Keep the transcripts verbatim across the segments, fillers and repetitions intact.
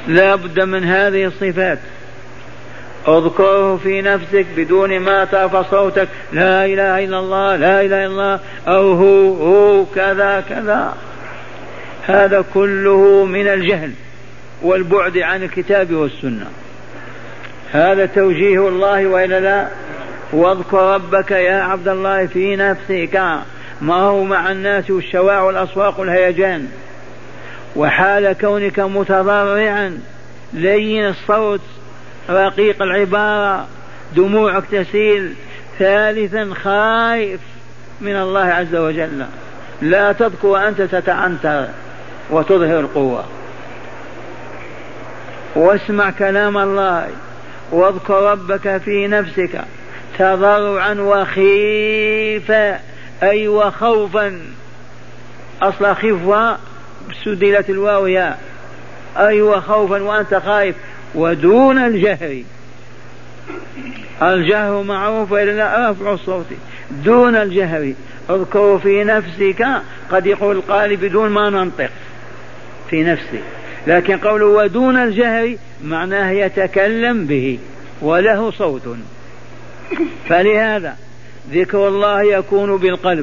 لا بد من هذه الصفات. اذكره في نفسك بدون ما ترفع صوتك، لا إله إلا الله لا إله إلا الله، أو هو هو كذا كذا. هذا كله من الجهل والبعد عن الكتاب والسنة. هذا توجيه الله وإلا لا؟ واذكر ربك يا عبد الله في نفسك، ما هو مع الناس والشواع والأصواق والهيجان، وحال كونك متضرعا لين الصوت رقيق العبارة دموعك تسيل. ثالثا خائف من الله عز وجل، لا تذكر وأنت تتعنتر وتظهر القوة. واسمع كلام الله، واذكر ربك في نفسك تضرعا وخيفا، أي وخوفا، أصل خفوة سدلت الواو يا، أي وخوفا وأنت خائف، ودون الجهر. الجهر معروف إلا رفع الصوت، دون الجهر. اذكر في نفسك، قد يقول القارئ بدون ما ننطق في نفسه، لكن قوله ودون الجهر معناه يتكلم به وله صوت. فلهذا ذكر الله يكون بالقلب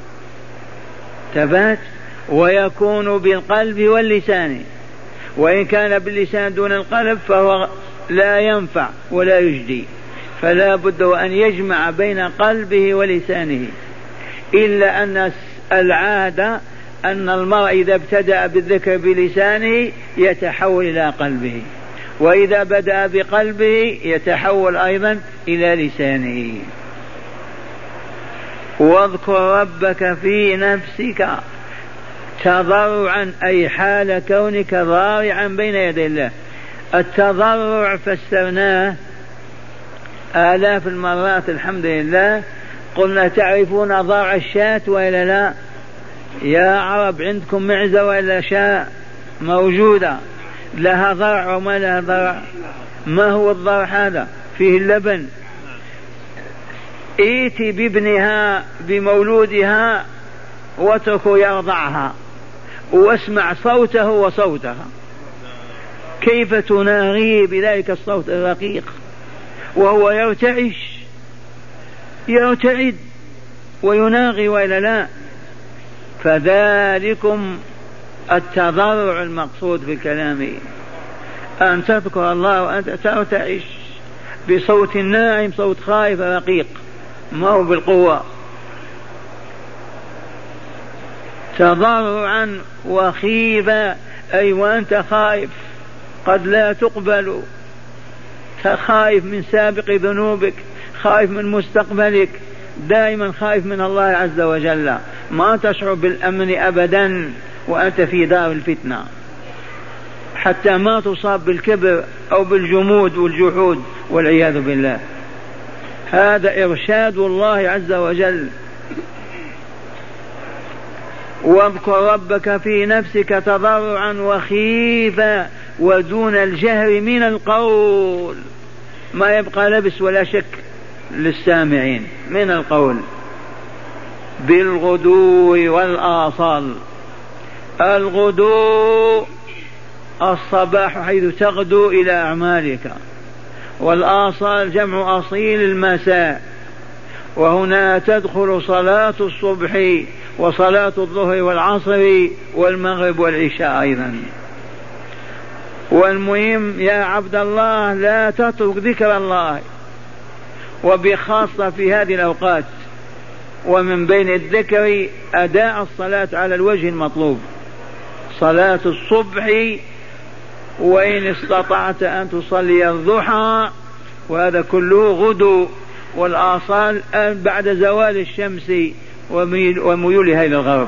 تبات، ويكون بالقلب واللسان، وإن كان باللسان دون القلب فهو لا ينفع ولا يجدي، فلا بد أن يجمع بين قلبه ولسانه. إلا أن العادة أن المرء إذا ابتدأ بالذكر بلسانه يتحول إلى قلبه، وإذا بدأ بقلبه يتحول أيضا إلى لسانه. واذكر ربك في نفسك تضرعا، أي حال كونك ضارعا بين يدي الله. التضرع فسرناه آلاف المرات الحمد لله. قلنا تعرفون ضرع الشاة وإلا لا؟ يا عرب عندكم معزة وإلا شاء موجودة لها ضرع وما لها ضرع؟ ما هو الضرع هذا؟ فيه اللبن. ائتي بابنها بمولودها واتركوا يرضعها، واسمع صوته وصوتها كيف تناغي بذلك الصوت الرقيق وهو يرتعش يرتعد ويناغي وإلا لا؟ فذلكم التضرع المقصود في الكلام، أن تذكر الله وأنت ترتعش بصوت ناعم، صوت خائف رقيق، ما هو بالقوة. تضرعا وخيفا، أي وأنت خائف قد لا تقبل، خائف من سابق ذنوبك، خائف من مستقبلك، دائما خائف من الله عز وجل، ما تشعر بالأمن أبدا وأنت في دار الفتنة، حتى ما تصاب بالكبر أو بالجمود والجحود والعياذ بالله. هذا إرشاد الله عز وجل. واذكر ربك في نفسك تضرعا وخيفا ودون الجهر من القول، ما يبقى لبس ولا شك للسامعين من القول، بالغدو والآصال. الغدو الصباح حيث تغدو إلى أعمالك، والآصال جمع أصيل المساء، وهنا تدخل صلاة الصبح وصلاة الظهر والعصر والمغرب والعشاء أيضا. والمهم يا عبد الله لا تترك ذكر الله، وبخاصة في هذه الأوقات، ومن بين الذكر أداء الصلاة على الوجه المطلوب، صلاة الصبح، وإن استطعت أن تصلي الضحى، وهذا كله غدو، والآصال بعد زوال الشمس وميولها إلى الغرب.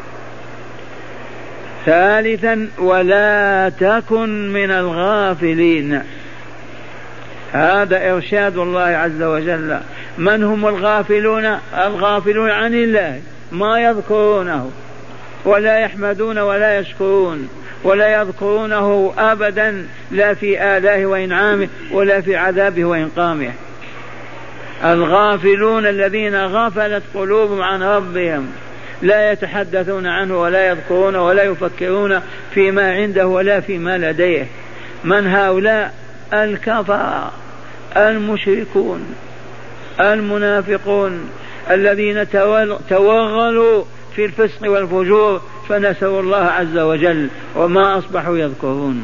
ثالثا ولا تكن من الغافلين. هذا إرشاد الله عز وجل. من هم الغافلون؟ الغافلون عن الله، ما يذكرونه ولا يحمدون ولا يشكرون ولا يذكرونه أبدا، لا في آلائه وإنعامه ولا في عذابه وإنقامه. الغافلون الذين غفلت قلوبهم عن ربهم، لا يتحدثون عنه ولا يذكرون ولا يفكرون فيما عنده ولا فيما لديه. من هؤلاء؟ الكفرة المشركون المنافقون الذين توغلوا في الفسق والفجور فنسوا الله عز وجل وما أصبحوا يذكرون.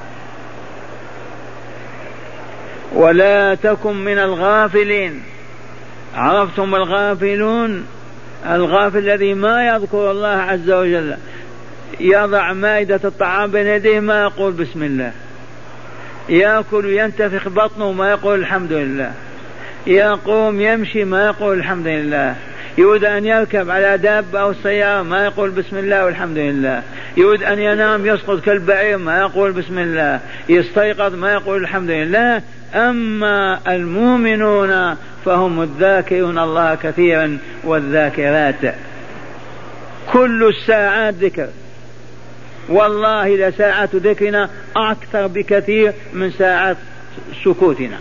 ولا تكن من الغافلين. عرفتم الغافلون؟ الغافل الذي ما يذكر الله عز وجل، يضع مائدة الطعام بين يديه ما يقول بسم الله، يأكل ينتفخ بطنه ما يقول الحمد لله، يقوم يمشي ما يقول الحمد لله، يريد أن يركب على دابة أو سيارة ما يقول بسم الله والحمد لله، يريد أن ينام يسقط كالبعير ما يقول بسم الله، يستيقظ ما يقول الحمد لله. أما المؤمنون فهم الذاكرون الله كثيرا والذاكرات. كل الساعات ذكر، والله لساعات ذكرنا أكثر بكثير من ساعات سكوتنا.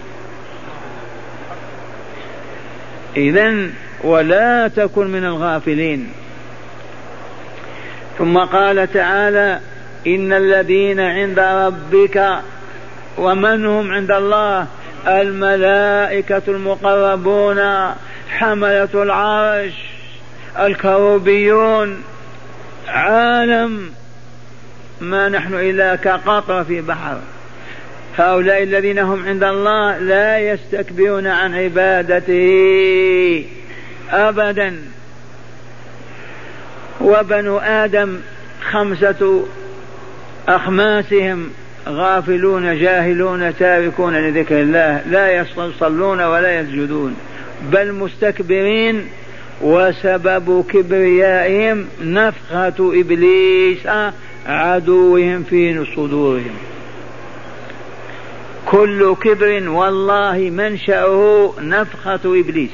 إذن ولا تكن من الغافلين. ثم قال تعالى إن الذين عند ربك، ومن هم عند الله؟ الملائكة المقربون، حملة العرش، الكروبيون. عالم ما نحن إلا كقطرة في بحر. هؤلاء الذين هم عند الله لا يستكبرون عن عبادته أبدا. وبنو آدم خمسة أخماسهم: غافلون جاهلون تاركون لذكر الله، لا يصلون ولا يسجدون، بل مستكبرين. وسبب كبريائهم نفخة إبليس عدوهم في صدورهم. كل كبر والله منشأه نفخة إبليس.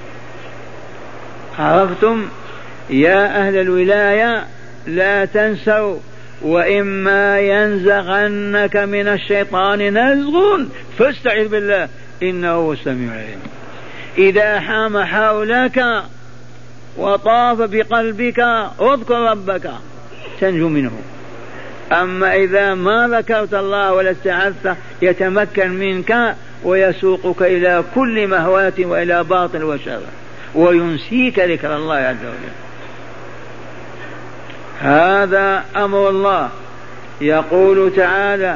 عرفتم يا أهل الولاية؟ لا تنسوا: وإما ينزغنك من الشيطان نزغ فاستعذ بالله إنه هو السميع العليم. إذا حام حولك وطاف بقلبك اذكر ربك تنجو منه. أما إذا ما ذكرت الله ولا استعذت يتمكن منك ويسوقك إلى كل مهوات وإلى باطل وشر وينسيك ذكر الله عز وجل. هذا أمر الله. يقول تعالى: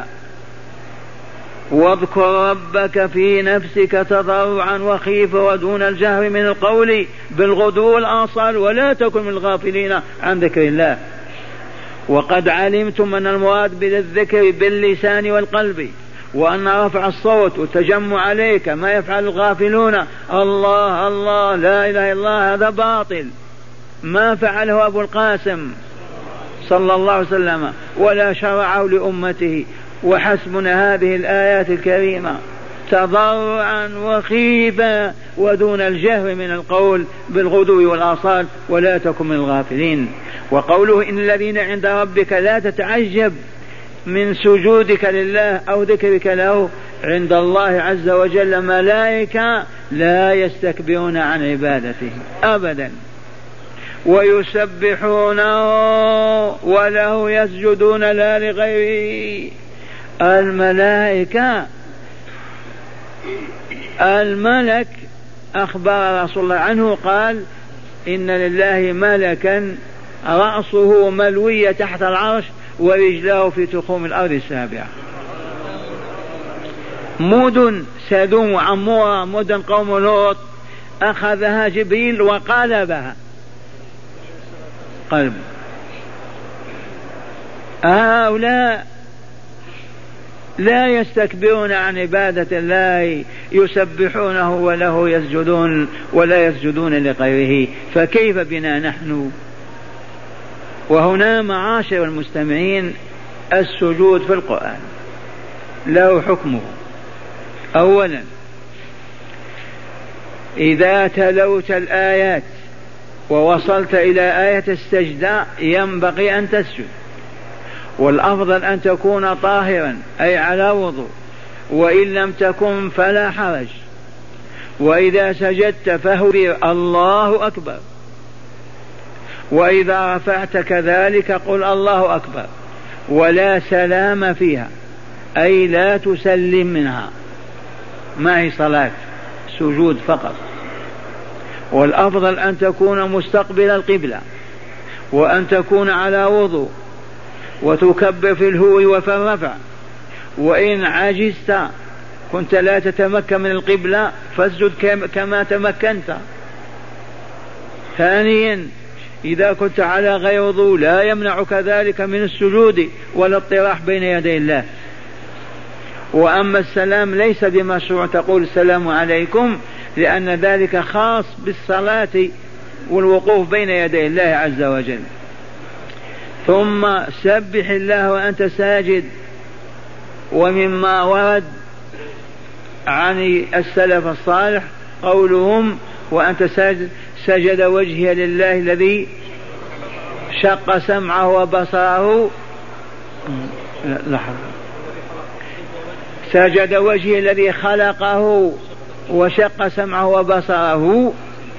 واذكر ربك في نفسك تضرعا وخيفة ودون الجهر من القول بالغدو والآصال ولا تكن من الغافلين عن ذكر الله. وقد علمتم أن المراد بالذكر باللسان والقلب، وأن رفع الصوت والتجمع عليك ما يفعل الغافلون الله الله لا إله إلا الله هذا باطل، ما فعله أبو القاسم صلى الله عليه وسلم ولا شرعه لأمته. وحسبنا هذه الآيات الكريمة: تضرعا وخيفا ودون الجهر من القول بالغدو والآصال ولا تكن من الغافلين. وقوله إن الذين عند ربك لا تتعجب من سجودك لله أو ذكرك له، عند الله عز وجل ملائكة لا يستكبرون عن عبادته أبدا ويسبحونه وله يسجدون لا لغيره. الملائكة الملك أخبر رسول الله عنه قال: إن لله ملكا رأسه ملوية تحت العرش ورجلاه في تخوم الأرض السابعة. مدن سدوم وعمورة مدن قوم لوط أخذها جبريل وقلبها قلب. هؤلاء لا يستكبرون عن عبادة الله، يسبحونه وله يسجدون ولا يسجدون لغيره. فكيف بنا نحن؟ وهنا معاشر المستمعين السجود في القرآن له حكمه. أولا إذا تلوت الآيات ووصلت إلى آية السجدة ينبغي أن تسجد، والأفضل أن تكون طاهرا أي على وضوء، وإن لم تكن فلا حرج. وإذا سجدت فهو الله أكبر، وإذا رفعت كذلك قل الله أكبر، ولا سلام فيها أي لا تسلم منها، ما هي صلاة، سجود فقط. والأفضل أن تكون مستقبل القبلة، وأن تكون على وضوء، وتكبر في الهو وفي الرفع. وإن عجزت كنت لا تتمكن من القبلة فاسجد كما تمكنت. ثانيا إذا كنت على غير وضوء لا يمنعك ذلك من السجود ولا الاطراح بين يدي الله. وأما السلام ليس بمشروع تقول السلام عليكم، لأن ذلك خاص بالصلاة والوقوف بين يدي الله عز وجل. ثم سبح الله وأنت ساجد. ومما ورد عن السلف الصالح قولهم وأنت ساجد سجد وجهي لله الذي شق سمعه وبصره. لحظة. سجد وجهي الذي خلقه وشق سمعه وبصره.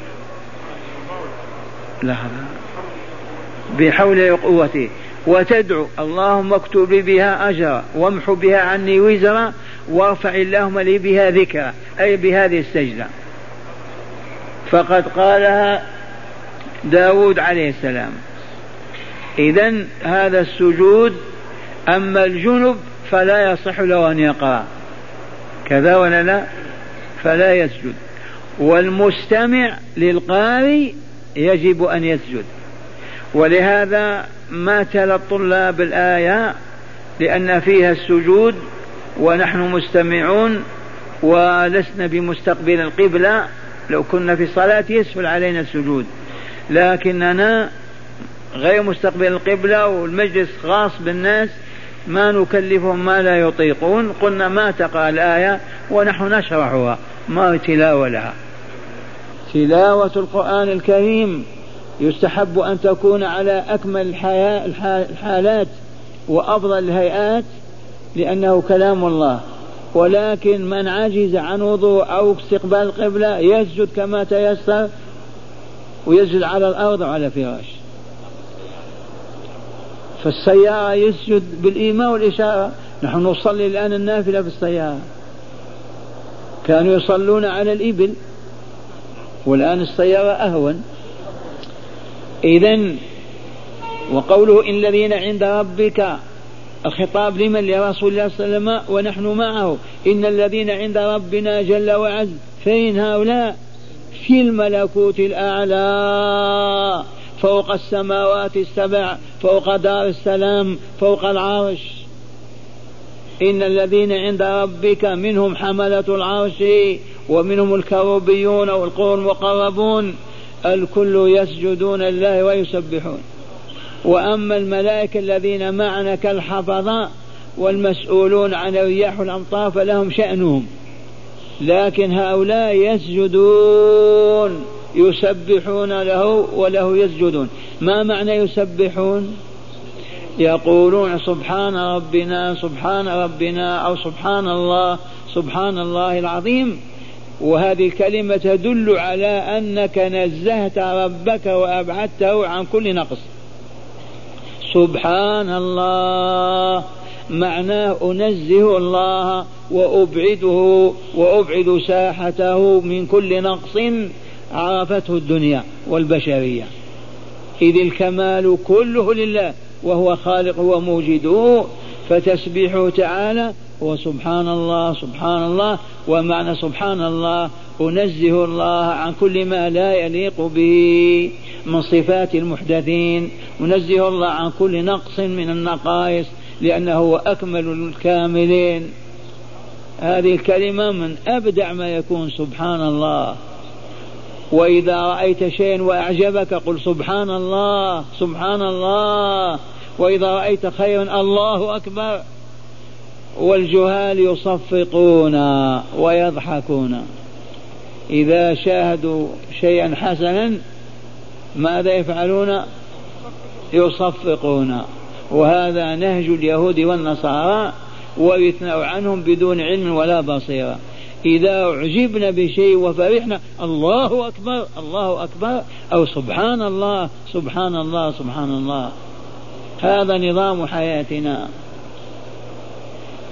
لحظة. بحول قوته. وتدعو اللهم اكتب لي بها أجرا وامحو بها عني وزرا وارفع اللهم لي بها ذكرا، أي بهذه السجدة. فقد قالها داود عليه السلام. إذن هذا السجود. أما الجنب فلا يصح له أن يقرأ، كذا ولا لا؟ فلا يسجد. والمستمع للقارئ يجب أن يسجد. ولهذا ما تلا الطلاب الآية لأن فيها السجود ونحن مستمعون ولسنا بمستقبل القبلة. لو كنا في صلاة يسهل علينا السجود، لكننا غير مستقبل القبلة والمجلس خاص بالناس ما نكلفهم ما لا يطيقون. قلنا ما تقرأ الآية ونحن نشرحها، ما تلاوة لها. تلاوة القرآن الكريم يستحب أن تكون على أكمل الحالات وأفضل الهيئات لأنه كلام الله. ولكن من عجز عن وضوء أو استقبال القبلة يسجد كما تيسر، ويسجد على الأرض وعلى فراش. فالسيارة يسجد بالإيماء والإشارة. نحن نصلي الآن النافلة في السيارة، كانوا يصلون على الإبل والآن السيارة أهون. إذن وقوله إن الذين عند ربك الخطاب لمن؟ لرسول الله صلى الله عليه وسلم ونحن معه. إن الذين عند ربنا جل وعز فين هؤلاء؟ في الملكوت الأعلى فوق السماوات السبع، فوق دار السلام، فوق العرش. إن الذين عند ربك منهم حملة العرش ومنهم الكروبيون والقرون المقربون، الكل يسجدون لله ويسبحون. وأما الملائكة الذين معنا كالحفظة والمسؤولون عن الرياح والأمطار فلهم شأنهم، لكن هؤلاء يسجدون يسبحون له وله يسجدون. ما معنى يسبحون؟ يقولون سبحان ربنا سبحان ربنا أو سبحان الله سبحان الله العظيم. وهذه الكلمة تدل على أنك نزهت ربك وأبعدته عن كل نقص. سبحان الله معناه أنزه الله وأبعده وأبعد ساحته من كل نقص عرفته الدنيا والبشرية. إذ الكمال كله لله وهو خالق وموجده. فتسبيحه تعالى وسبحان الله سبحان الله. ومعنى سبحان الله أنزه الله عن كل ما لا يليق به من صفات المحدثين، أنزه الله عن كل نقص من النقائص لأنه هو أكمل الكاملين. هذه الكلمة من أبدع ما يكون سبحان الله. وإذا رأيت شيئا وأعجبك قل سبحان الله سبحان الله. وإذا رأيت خيرا الله أكبر. والجهال يصفقون ويضحكون إذا شاهدوا شيئا حسنا ماذا يفعلون؟ يصفقون. وهذا نهج اليهود والنصارى ويثنوا عنهم بدون علم ولا بصيرة. إذا أعجبنا بشيء وفرحنا الله أكبر الله أكبر أو سبحان الله سبحان الله سبحان الله. هذا نظام حياتنا.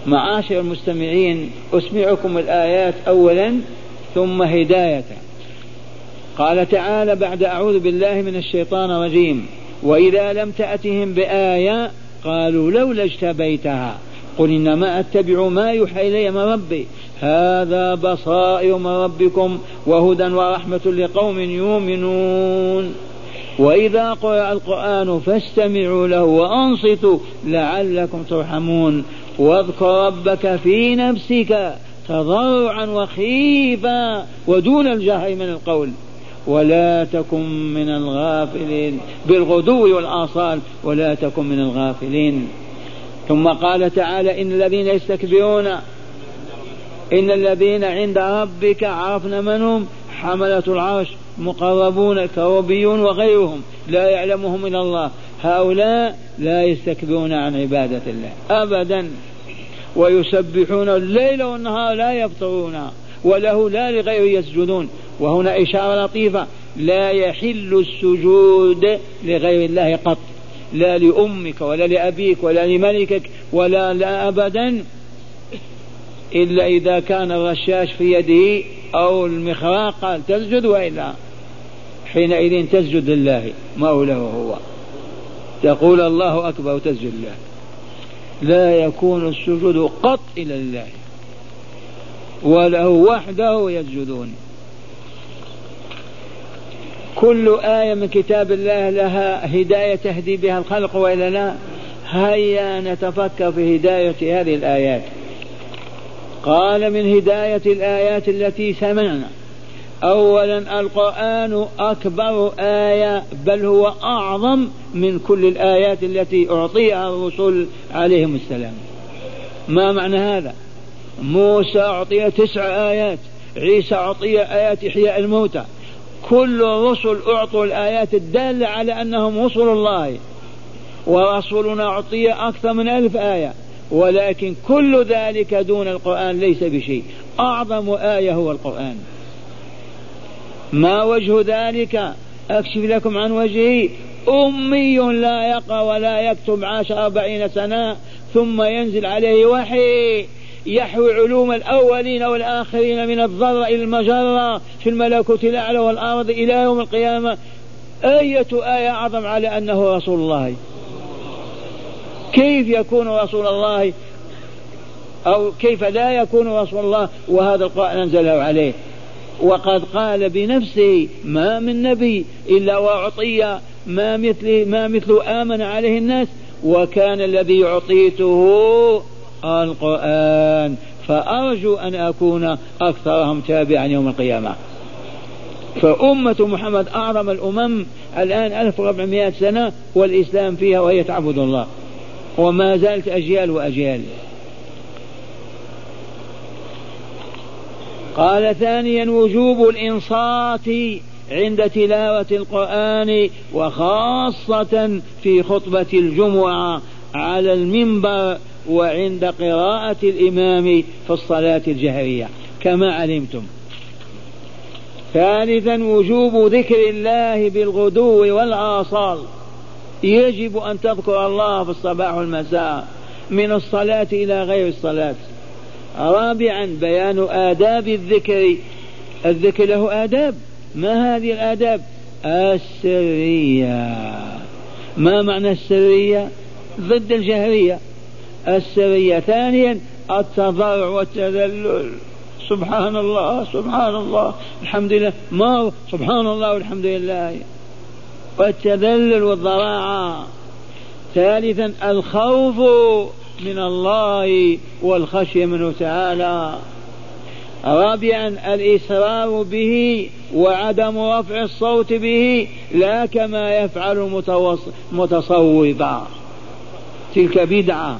معاشر المستمعين أسمعكم الآيات أولا ثم هداية. قال تعالى بعد أعوذ بالله من الشيطان الرجيم: وإذا لم تأتهم بآية قالوا لولا اجتبيتها قل إنما أتبع ما يوحى إلي من ربي هذا بصائر من ربكم وهدى ورحمة لقوم يؤمنون. وإذا قرأ القرآن فاستمعوا له وأنصتوا لعلكم ترحمون. واذكر ربك في نفسك تضرعا وخيفا ودون الجهر من القول ولا تكن من الغافلين بالغدو والآصال ولا تكن من الغافلين. ثم قال تعالى: إن الذين يستكبرون إن الذين عند ربك عرفنا من هم حملة العرش مقربون كروبيون وغيرهم لا يعلمهم إلا الله هؤلاء لا يستكبرون عن عبادة الله أبدا ويسبحون الليل والنهار لا يفترون وله لا لغيره يسجدون. وهنا إشارة لطيفة: لا يحل السجود لغير الله قط، لا لأمك ولا لأبيك ولا لملكك ولا لا أبدا إلا إذا كان الرشاش في يده أو المخراق قال تسجد، وإلا حينئذ تسجد لله مولاه هو، تقول الله أكبر وتسجد له. لا يكون السجود قط إلى الله وله وحده يسجدون. كل آية من كتاب الله لها هداية تهدي بها الخلق وإلا لا؟ هيا نتفكر في هداية هذه الآيات. قال: من هداية الآيات التي سمعنا: أولا القرآن أكبر آية بل هو أعظم من كل الآيات التي أعطيها الرسل عليهم السلام. ما معنى هذا؟ موسى أعطي تسع آيات، عيسى أعطي آيات إحياء الموتى، كل الرسل أعطوا الآيات الدالة على أنهم رسل الله، ورسولنا أعطي أكثر من ألف آية، ولكن كل ذلك دون القرآن ليس بشيء. أعظم آية هو القرآن. ما وجه ذلك؟ أكشف لكم عن وجهه: أمي لا يقرأ ولا يكتب عاش أربعين سنة ثم ينزل عليه وحي يحوي علوم الأولين والآخرين من الذرة إلى المجرة في الملكوت الأعلى والأرض إلى يوم القيامة. أية آية أعظم على أنه رسول الله؟ كيف يكون رسول الله أو كيف لا يكون رسول الله وهذا القرآن أنزله عليه؟ وقد قال بنفسه: ما من نبي إلا وأعطي ما مثل ما مثل آمن عليه الناس وكان الذي أعطيته القرآن فأرجو أن أكون أكثرهم تابعا يوم القيامة. فأمة محمد أعظم الأمم الآن ألف وأربعمائة سنة والإسلام فيها وهي تعبد الله، وما زالت أجيال وأجيال. قال: ثانيا وجوب الإنصات عند تلاوة القرآن وخاصة في خطبة الجمعة على المنبر وعند قراءة الإمام في الصلاة الجهرية كما علمتم. ثالثا وجوب ذكر الله بالغدو والآصال، يجب أن تذكر الله في الصباح والمساء من الصلاة إلى غير الصلاة. رابعا بيان آداب الذكر، الذكر له آداب. ما هذه الآداب؟ السرية. ما معنى السرية؟ ضد الجهرية. السرية. ثانيا التضرع والتذلل، سبحان الله سبحان الله الحمد لله، ما سبحان الله والحمد لله، والتذلل والضراعة. ثالثا الخوف من الله والخشية منه تعالى. رابعا الإسرار به وعدم رفع الصوت به لا كما يفعل المتصوفة، تلك بدعة.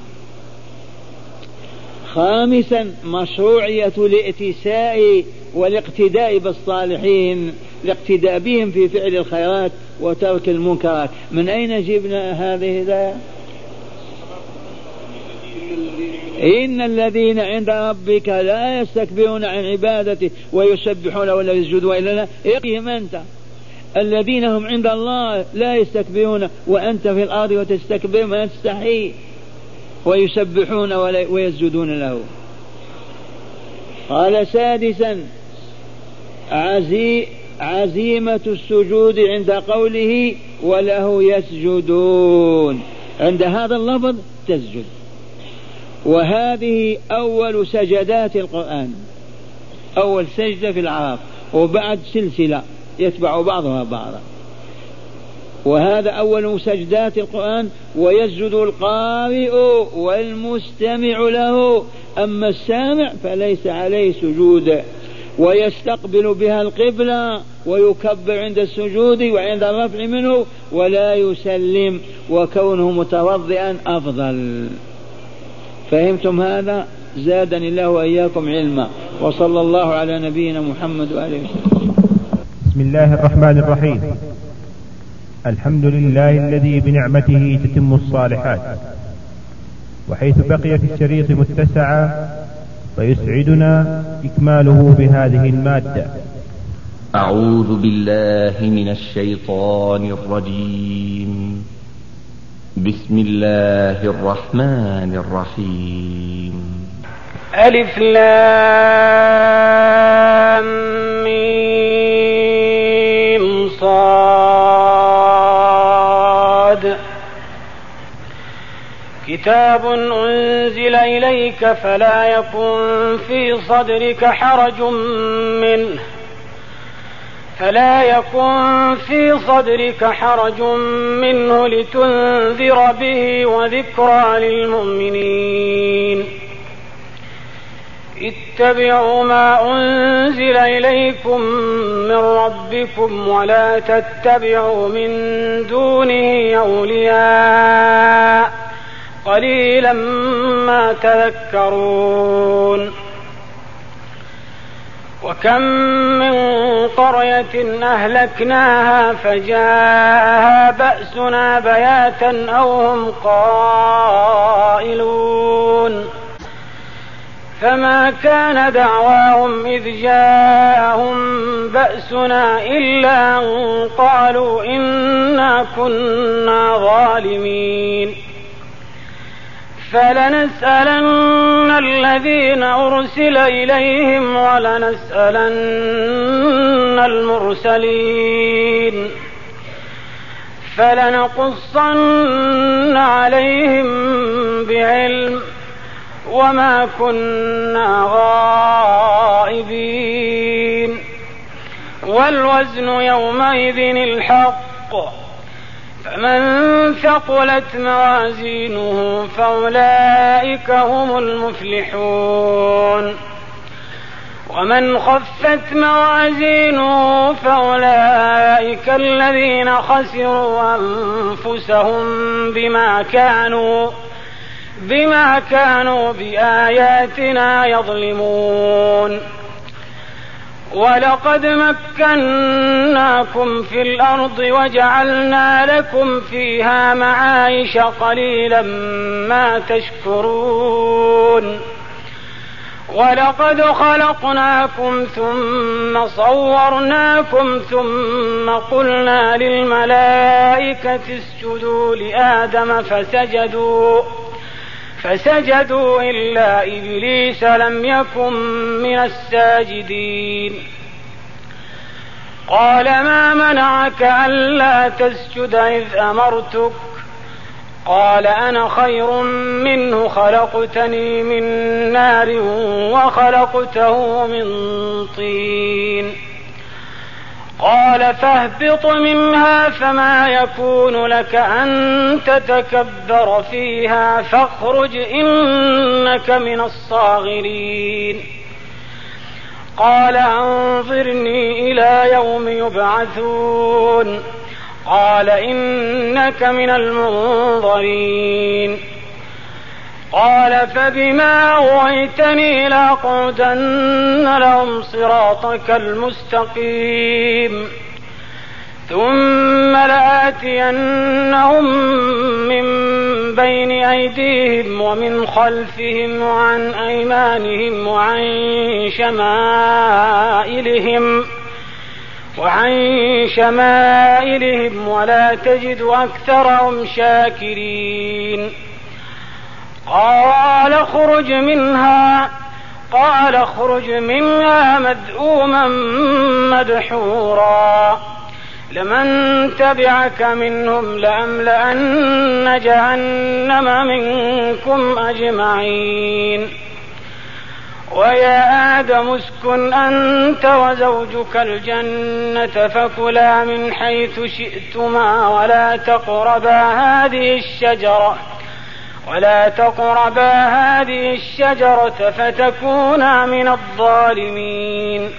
خامسا مشروعية الائتساء والاقتداء بالصالحين، الاقتداء بهم في فعل الخيرات وترك المنكرات. من أين جبنا هذه الآية؟ إن الذين عند ربك لا يستكبرون عن عبادته ويسبحون ولا يسجدون إلا له. اقهم أنت. الذين هم عند الله لا يستكبرون وأنت في الأرض وتستكبر ما تستحي. ويسبحون ويسجدون له. قال سادسا عزي عزيمة السجود عند قوله وله يسجدون، عند هذا اللفظ تسجد. وهذه أول سجدات القرآن، أول سجدة في العراق، وبعد سلسلة يتبع بعضها بعضا، وهذا أول سجدات القرآن. ويسجد القارئ والمستمع له، أما السامع فليس عليه سجود. ويستقبل بها القبلة ويكبر عند السجود وعند الرفع منه، ولا يسلم، وكونه متوضئا أفضل. فهمتم هذا؟ زادني الله وإياكم علما، وصلى الله على نبينا محمد وآله وسلم. بسم الله الرحمن الرحيم. الحمد لله الذي بنعمته تتم الصالحات، وحيث بقي في الشريط متسعا فيسعدنا إكماله بهذه المادة. أعوذ بالله من الشيطان الرجيم. بسم الله الرحمن الرحيم. ألف لام ميم صاد. كتاب أنزل إليك فلا يكن في صدرك حرج منه فلا يكن في صدرك حرج منه لتنذر به وذكرى للمؤمنين. اتبعوا ما أنزل إليكم من ربكم ولا تتبعوا من دونه أولياء قليلا ما تذكرون. وكم من قرية أهلكناها فجاءها بأسنا بياتا أو هم قائلون. فما كان دعواهم إذ جاءهم بأسنا إلا أن قالوا إنا كنا ظالمين. فلنسألن الذين أرسل إليهم ولنسألن المرسلين فلنقصن عليهم بعلم وما كنا غائبين. والوزن يومئذ الحق، فمن ثقلت موازينه فأولئك هم المفلحون. ومن خفت موازينه فأولئك الذين خسروا أنفسهم بما كانوا بما كانوا بآياتنا يظلمون. ولقد مكناكم في الأرض وجعلنا لكم فيها معايش قليلا ما تشكرون. ولقد خلقناكم ثم صورناكم ثم قلنا للملائكة اسجدوا لآدم فسجدوا فسجدوا إلا إبليس لم يكن من الساجدين. قال ما منعك ألا تسجد إذ أمرتك؟ قال أنا خير منه خلقتني من نار وخلقته من طين. قال فاهبط منها فما يكون لك أن تتكبر فيها فاخرج إنك من الصاغرين. قال أنظرني إلى يوم يبعثون. قال إنك من المنظرين. قال فبما أغويتني لأقعدن لهم صراطك المستقيم ثم لآتينهم من بين أيديهم ومن خلفهم وعن أيمانهم وعن شمائلهم وعن شمائلهم ولا تجد أكثرهم شاكرين. قال اخرج منها قال اخرج منها مذءوما مدحورا لمن تبعك منهم لأملأن جهنم منكم أجمعين. ويا آدم اسكن أنت وزوجك الجنة فكلا من حيث شئتما ولا تقربا هذه الشجرة ولا تقربا هذه الشجرة فتكونا من الظالمين.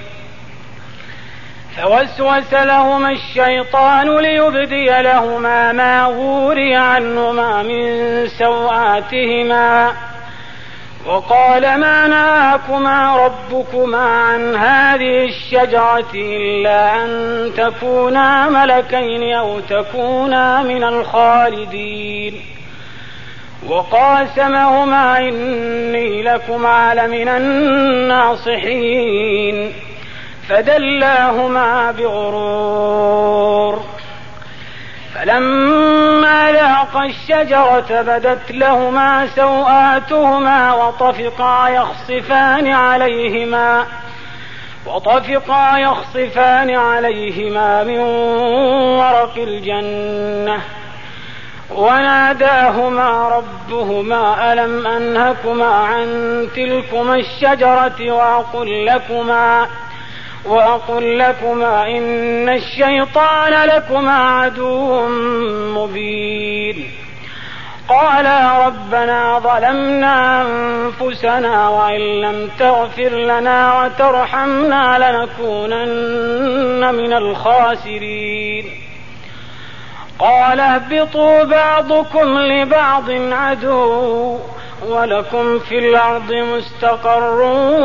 فوسوس لهما الشيطان ليبدي لهما ما وري عنهما من سوآتهما وقال ما نهاكما ربكما عن هذه الشجرة إلا أن تكونا ملكين أو تكونا من الخالدين. وقاسمهما إني لكما لمن الناصحين فدلاهما بغرور. فلما ذاقا الشجرة بدت لهما سوآتهما وطفقا يخصفان عليهما وطفقا يخصفان عليهما من ورق الجنة وناداهما ربهما ألم أنهكما عن تلكما الشجرة وأقل لكما وأقل لكما إن الشيطان لكما عدو مبين. قالا ربنا ظلمنا أنفسنا وإن لم تغفر لنا وترحمنا لنكونن من الخاسرين. قال اهبطوا بعضكم لبعض عدو ولكم في الأرض مستقر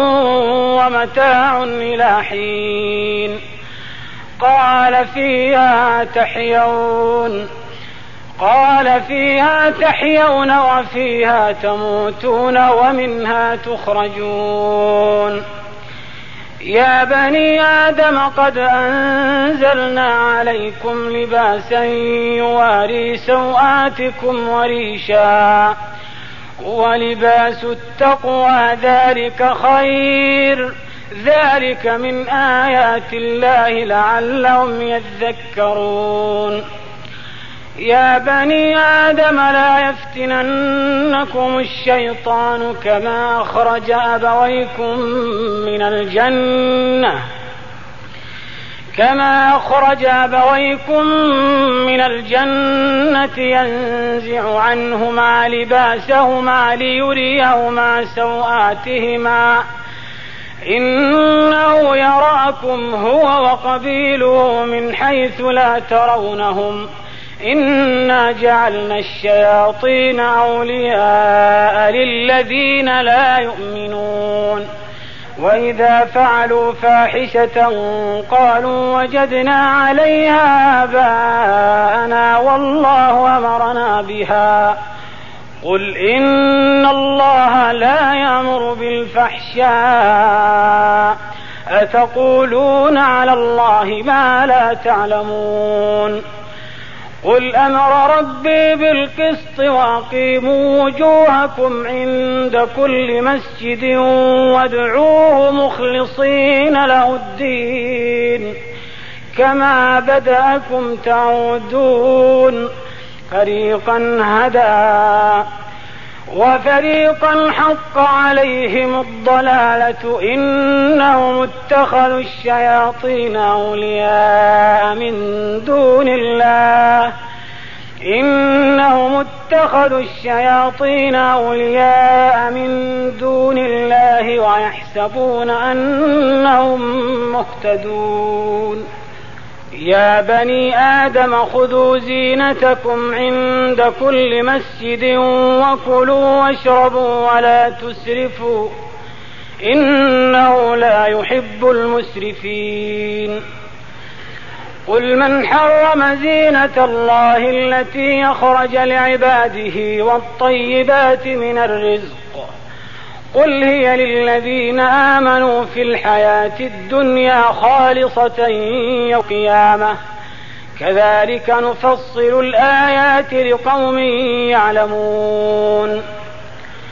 ومتاع إلى حين. قال فيها تحيون قال فيها تحيون وفيها تموتون ومنها تخرجون. يا بني آدم قد أنزلنا عليكم لباسا يواري سوآتكم وريشا ولباس التقوى ذلك خير ذلك من آيات الله لعلهم يذكرون. يا بني آدم لا يفتننكم الشيطان كما أخرج أبويكم من الجنة كما أخرج أبويكم من الجنة ينزع عنهما لباسهما ليريهما سوآتهما إنه يراكم هو وقبيله من حيث لا ترونهم إنا جعلنا الشياطين أولياء للذين لا يؤمنون. وإذا فعلوا فاحشة قالوا وجدنا عليها آباءنا والله أمرنا بها قل إن الله لا يأمر بالفحشاء أتقولون على الله ما لا تعلمون. قل أمر ربي بالقسط وأقيموا وجوهكم عند كل مسجد وادعوه مخلصين له الدين كما بدأكم تعودون. فريقا هدى وفريقا حق عليهم الضلالة إنهم اتخذوا الشياطين أولياء من دون الله إنهم اتخذوا الشياطين أولياء من دون الله ويحسبون أنهم مهتدون. يا بني آدم خذوا زينتكم عند كل مسجد وكلوا واشربوا ولا تسرفوا إنه لا يحب المسرفين. قل من حرم زينة الله التي أخرج لعباده والطيبات من الرزق قل هي للذين آمنوا في الحياة الدنيا خالصة يوم القيامة كذلك نفصل الآيات لقوم يعلمون.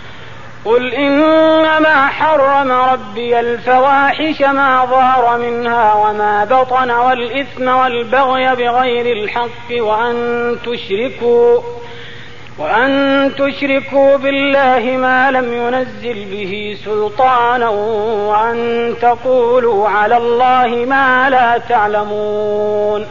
قل إنما حرم ربي الفواحش ما ظهر منها وما بطن والإثم والبغي بغير الحق وأن تشركوا وأن تشركوا بالله ما لم ينزل به سلطانا وأن تقولوا على الله ما لا تعلمون.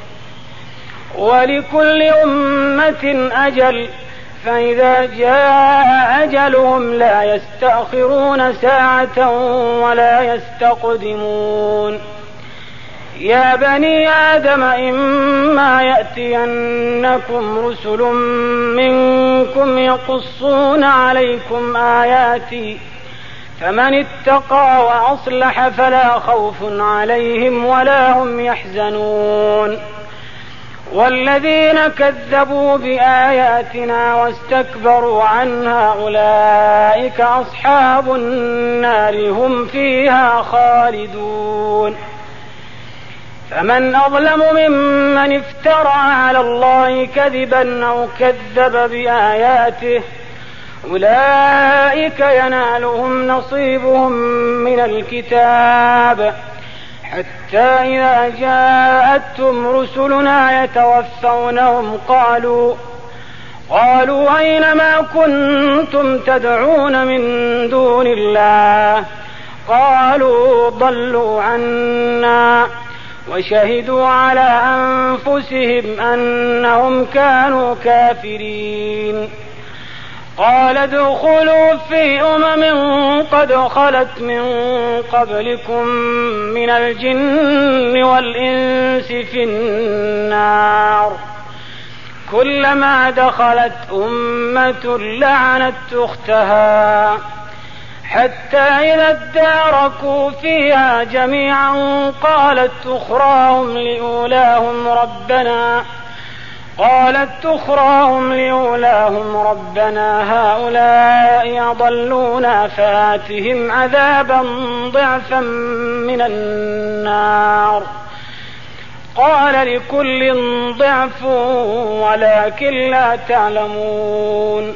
ولكل أمة أجل فإذا جاء أجلهم لا يستأخرون ساعة ولا يستقدمون. يا بني آدم إما يأتينكم رسل منكم يقصون عليكم آياتي فمن اتقى وأصلح فلا خوف عليهم ولا هم يحزنون. والذين كذبوا بآياتنا واستكبروا عنها أولئك أصحاب النار هم فيها خالدون. فمن أظلم ممن افترى على الله كذبا أو كذب بآياته أولئك ينالهم نصيبهم من الكتاب حتى إذا جاءتهم رسلنا يتوفونهم قالوا قالوا أين ما كنتم تدعون من دون الله قالوا ضلوا عنا وشهدوا على أنفسهم أنهم كانوا كافرين. قال ادخلوا في أمم قد خلت من قبلكم من الجن والإنس في النار كلما دخلت أمة لعنت أختها حتى إذا اداركوا فيها جميعا قالت أخراهم لأولاهم ربنا قالت أخراهم لأولاهم ربنا هؤلاء أضلونا فآتهم عذابا ضعفا من النار قال لكل ضعف ولكن لا تعلمون.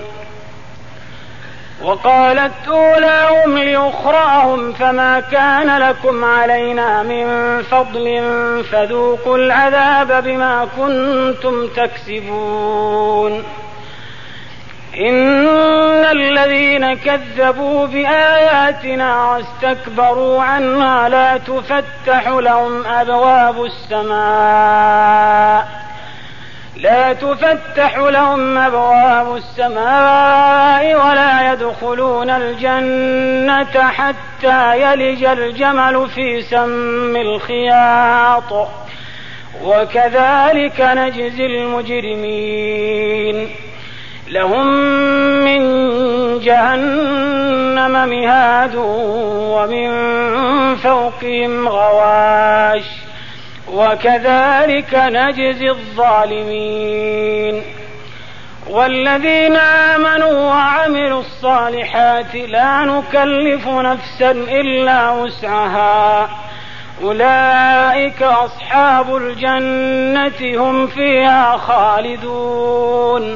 وقالت أولاهم لأخراهم فما كان لكم علينا من فضل فذوقوا العذاب بما كنتم تكسبون. إن الذين كذبوا بآياتنا واستكبروا عنها لا تفتح لهم أبواب السماء لا تفتح لهم أبواب السماء ولا يدخلون الجنة حتى يلج الجمل في سم الخياط وكذلك نجزي المجرمين. لهم من جهنم مهاد ومن فوقهم غواش وكذلك نجزي الظالمين. والذين آمنوا وعملوا الصالحات لا نكلف نفسا إلا وسعها أولئك أصحاب الجنة هم فيها خالدون.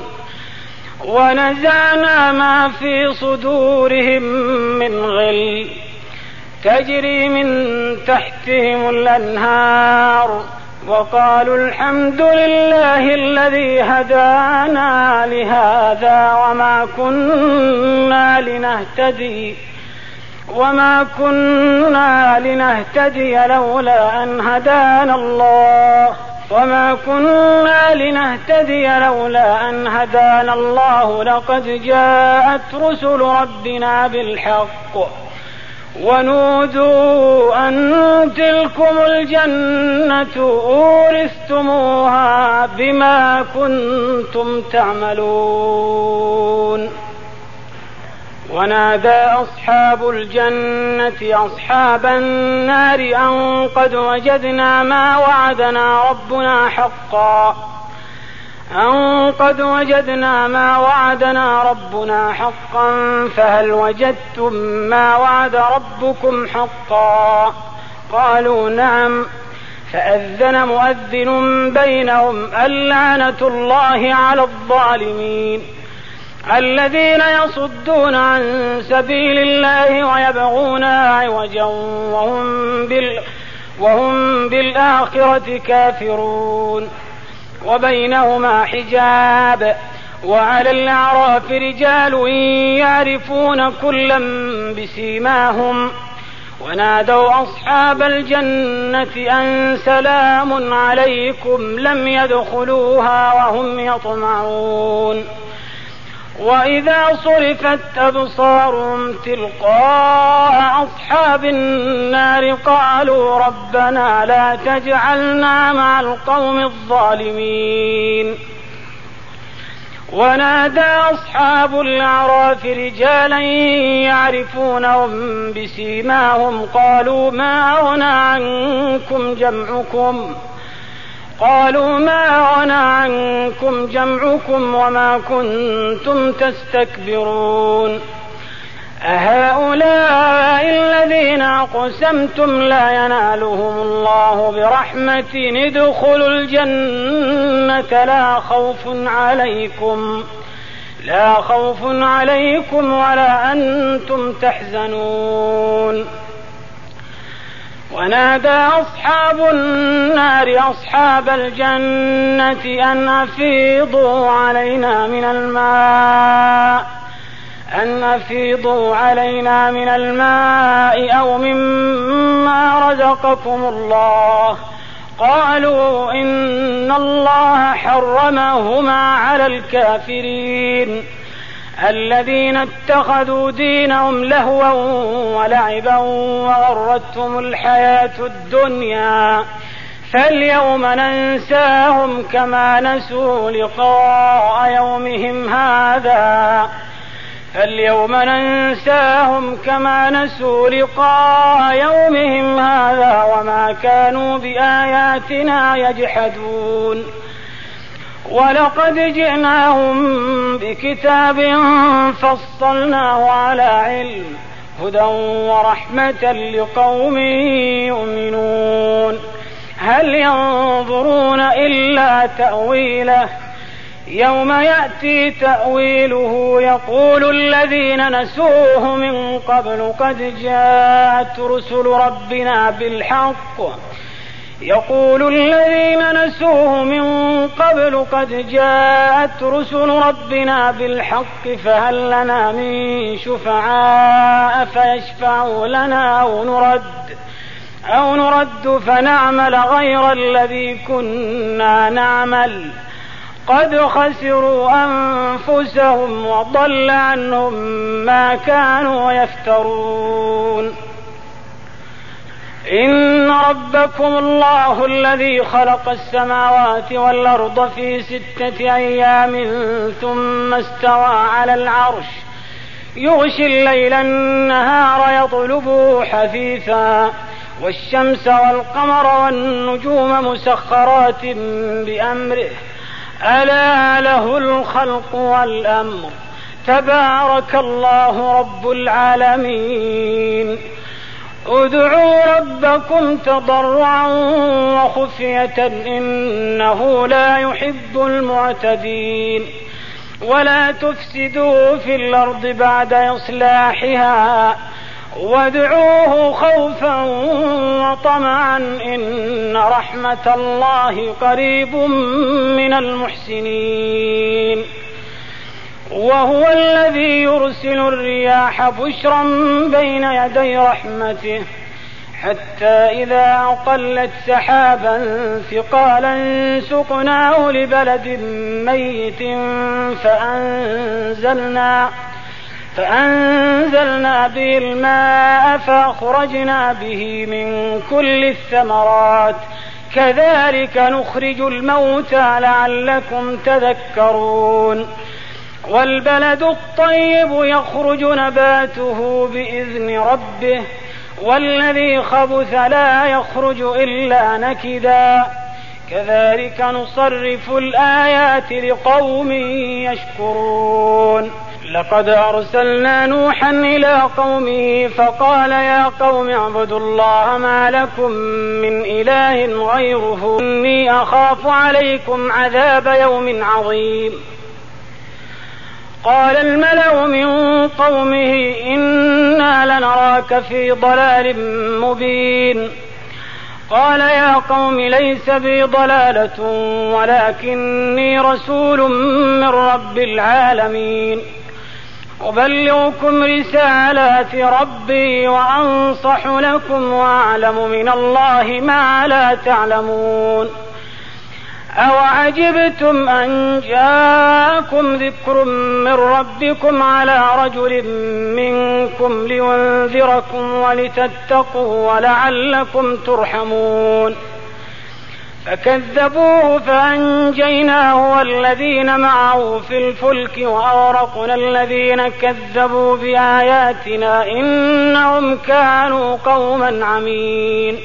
ونزعنا ما في صدورهم من غل تجري من تحتهم الأنهار وقالوا الحمد لله الذي هدانا لهذا وما كنا لنهتدي وما كنا لنهتدي لولا أن هدانا الله وما كنا لنهتدي لولا أن هدانا الله لقد جاءت رسل ربنا بالحق ونودوا أن تلكم الجنة أورثتموها بما كنتم تعملون. ونادى أصحاب الجنة أصحاب النار أن قد وجدنا ما وعدنا ربنا حقا أن قد وجدنا ما وعدنا ربنا حقا فهل وجدتم ما وعد ربكم حقا قالوا نعم فأذن مؤذن بينهم اللعنة الله على الظالمين. الذين يصدون عن سبيل الله ويبغونها عوجا وهم, بال وهم بالآخرة كافرون وبينهما حجاب وعلى الأعراف رجال يعرفون كلا بسيماهم ونادوا أصحاب الجنة أن سلام عليكم لم يدخلوها وهم يطمعون وإذا صرفت أبصارهم تلقاء أصحاب النار قالوا ربنا لا تجعلنا مع القوم الظالمين ونادى أصحاب الأعراف رجالا يعرفونهم بسيماهم قالوا ما أغنى عنكم جمعكم قالوا ما أغنى عنكم جمعكم وما كنتم تستكبرون أهؤلاء الذين أقسمتم لا ينالهم الله برحمة ادخلوا الجنة لا خوف عليكم لا خوف عليكم ولا أنتم تحزنون ونادى أصحاب النار أصحاب الجنة أن أفيضوا علينا من الماء أن أفيضوا علينا من الماء أو مما رزقكم الله قالوا إن الله حرمهما على الكافرين الذين اتخذوا دينهم لهوا ولعبا وغرتهم الحياة الدنيا فاليوم ننساهم كما نسوا لقاء يومهم هذا فاليوم ننساهم كما نسوا لقاء يومهم هذا وما كانوا بآياتنا يجحدون ولقد جئناهم بكتاب فصلناه على علم هدى ورحمة لقوم يؤمنون هل ينظرون إلا تأويله يوم يأتي تأويله يقول الذين نسوه من قبل قد جاءت رسل ربنا بالحق يقول الذين نسوه من قبل قد جاءت رسل ربنا بالحق فهل لنا من شفعاء فيشفعوا لنا أو نرد أو نرد فنعمل غير الذي كنا نعمل قد خسروا أنفسهم وضل عنهم ما كانوا يفترون إن ربكم الله الذي خلق السماوات والأرض في ستة أيام ثم استوى على العرش يغشي الليل النهار يطلبه حثيثا والشمس والقمر والنجوم مسخرات بأمره ألا له الخلق والأمر تبارك الله رب العالمين ادعوا ربكم تضرعا وخفية إنه لا يحب المعتدين ولا تفسدوا في الأرض بعد إصلاحها وادعوه خوفا وطمعا إن رحمة الله قريب من المحسنين وهو الذي يرسل الرياح بشرا بين يدي رحمته حتى إذا أقلت سحابا ثقالا سقناه لبلد ميت فأنزلنا فأنزلنا به الماء فأخرجنا به من كل الثمرات كذلك نخرج الموتى لعلكم تذكرون والبلد الطيب يخرج نباته بإذن ربه والذي خبث لا يخرج إلا نكدا كذلك نصرف الآيات لقوم يشكرون لقد أرسلنا نوحا إلى قومه فقال يا قوم اعبدوا الله ما لكم من إله غيره إني أخاف عليكم عذاب يوم عظيم قال الملأ من قومه إنا لنراك في ضلال مبين قال يا قوم ليس بي ضلالة ولكني رسول من رب العالمين أبلغكم رسالات ربي وأنصح لكم وأعلم من الله ما لا تعلمون أوعجبتم أن جاءكم ذكر من ربكم على رجل منكم لينذركم ولتتقوا ولعلكم ترحمون فكذبوه فأنجيناه والذين معه في الفلك وأغرقنا الذين كذبوا بآياتنا إنهم كانوا قوما عمين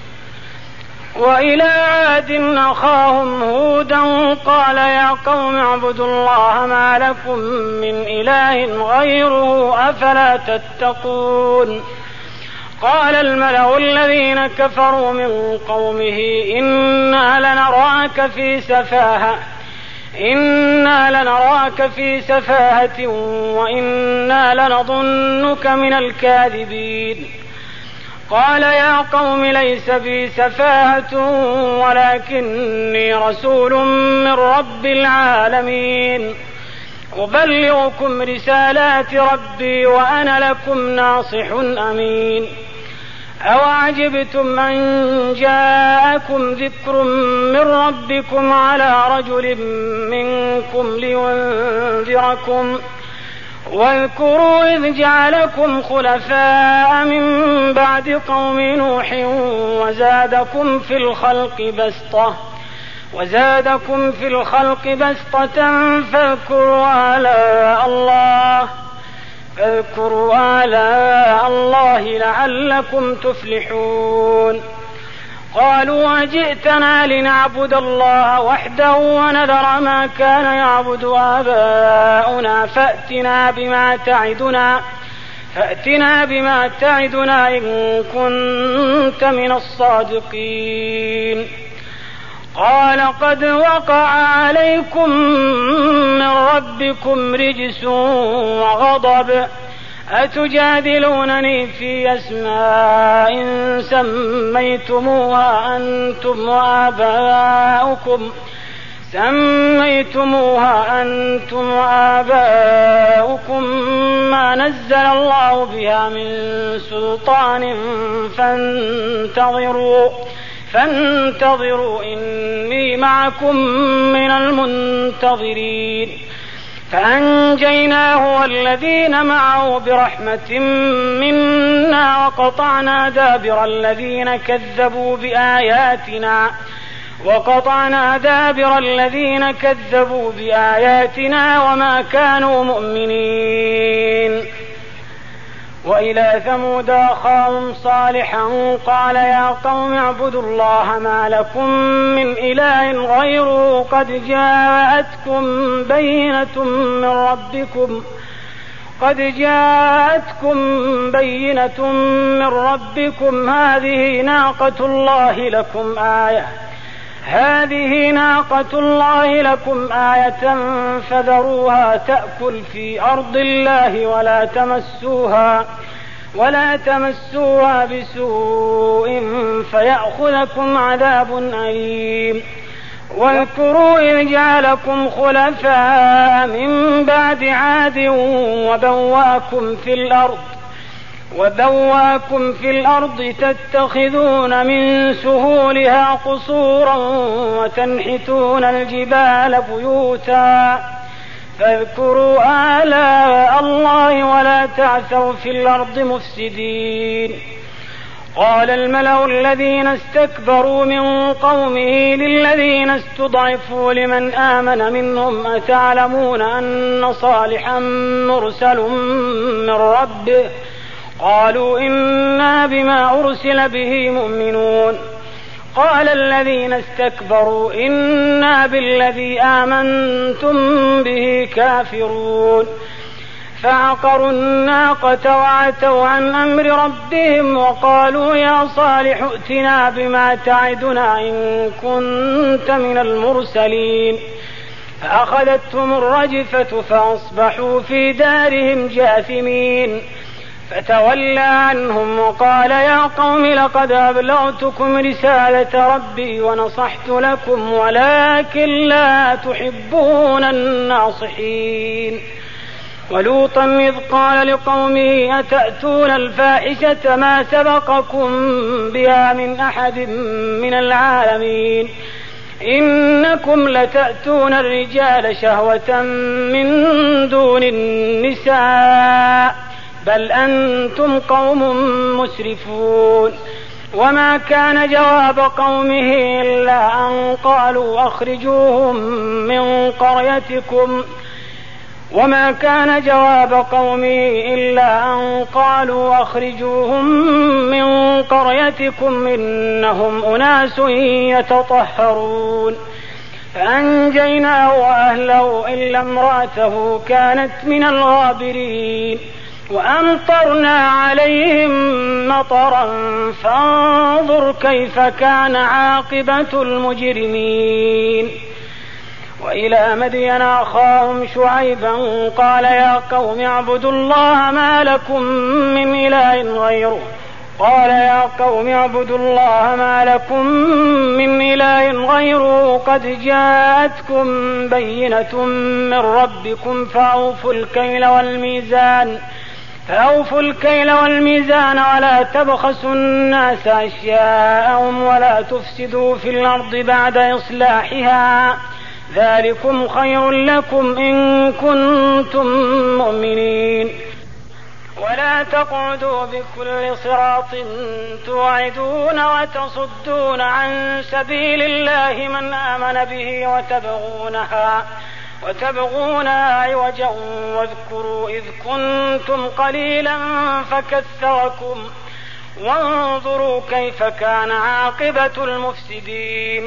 وإلى عاد أخاهم هودا قال يا قوم اعبدوا الله ما لكم من إله غيره أفلا تتقون قال الملأ الذين كفروا من قومه إنا لنراك في سفاهة إنا لنراك في سفاهة وإنا لنظنك من الكاذبين قال يا قوم ليس بي سفاهة ولكني رسول من رب العالمين أبلغكم رسالات ربي وأنا لكم ناصح أمين أوعجبتم أن جاءكم ذكر من ربكم على رجل منكم لينذركم واذكروا إذ جعلكم خلفاء من بعد قوم نوح وزادكم في الخلق بسطة وزادكم في الخلق بسطة فاذكروا آلاء الله فاذكروا آلاء الله لعلكم تفلحون قالوا أجئتنا لنعبد الله وحده ونذر ما كان يعبد آباؤنا فأتنا بما تعدنا فأتنا بما تعدنا إن كنت من الصادقين قال قد وقع عليكم من ربكم رجس وغضب أتجادلونني في أسماء سميتموها أنتم وآباؤكم سميتموها أنتم وآباؤكم ما نزل الله بها من سلطان فانتظروا فانتظروا إني معكم من المنتظرين فأنجيناه والذين معه برحمة منا وقطعنا دابر الذين كذبوا بآياتنا وقطعنا دابر الذين كذبوا بآياتنا وما كانوا مؤمنين وإلى ثمود أخاهم صالحا قال يا قوم اعبدوا الله ما لكم من إله غيره قد جاءتكم بينة من ربكم قد جاءتكم بينة من ربكم هذه ناقة الله لكم آية هذه ناقة الله لكم آية فذروها تأكل في أرض الله ولا تمسوها ولا تمسوها بسوء فيأخذكم عذاب أليم واذكروا إذ جعلكم خلفاء من بعد عاد وبواكم في الأرض وبواكم في الأرض تتخذون من سهولها قصورا وتنحتون الجبال بيوتا فاذكروا آلاء الله ولا تعثوا في الأرض مفسدين قال الملأ الذين استكبروا من قومه للذين استضعفوا لمن آمن منهم أتعلمون أن صالحا مرسل من ربه قالوا إنا بما أرسل به مؤمنون قال الذين استكبروا إنا بالذي آمنتم به كافرون فعقروا الناقة وعتوا عن أمر ربهم وقالوا يا صالح ائتنا بما تعدنا إن كنت من المرسلين فأخذتهم الرجفة فأصبحوا في دارهم جاثمين. فتولى عنهم وقال يا قوم لقد أبلغتكم رسالة ربي ونصحت لكم ولكن لا تحبون الناصحين. ولوطا إذ قال لقومه أتأتون الفاحشة ما سبقكم بها من أحد من العالمين إنكم لتأتون الرجال شهوة من دون النساء بل أنتم قوم مسرفون. وما كان جواب قومه إلا أن قالوا أخرجوهم من قريتكم وما كان جواب قومه إلا أن قالوا أخرجوهم من قريتكم إنهم أناس يتطهرون. فأنجيناه وأهله إلا امرأته كانت من الغابرين. وأمطرنا عليهم مطرا فانظر كيف كان عاقبة المجرمين. وإلى مدين أخاهم شعيبا قال يا قوم اعبدوا الله ما لكم من إله غيره قال يا قوم اعبدوا الله ما لكم من إله غيره قد جاءتكم بينة من ربكم فأوفوا الكيل والميزان فأوفوا الكيل والميزان ولا تبخسوا الناس أشياءهم ولا تفسدوا في الأرض بعد إصلاحها ذلكم خير لكم إن كنتم مؤمنين. ولا تقعدوا بكل صراط توعدون وتصدون عن سبيل الله من آمن به وتبغونها وتبغونها عوجا واذكروا إذ كنتم قليلا فكثركم وانظروا كيف كان عاقبة المفسدين.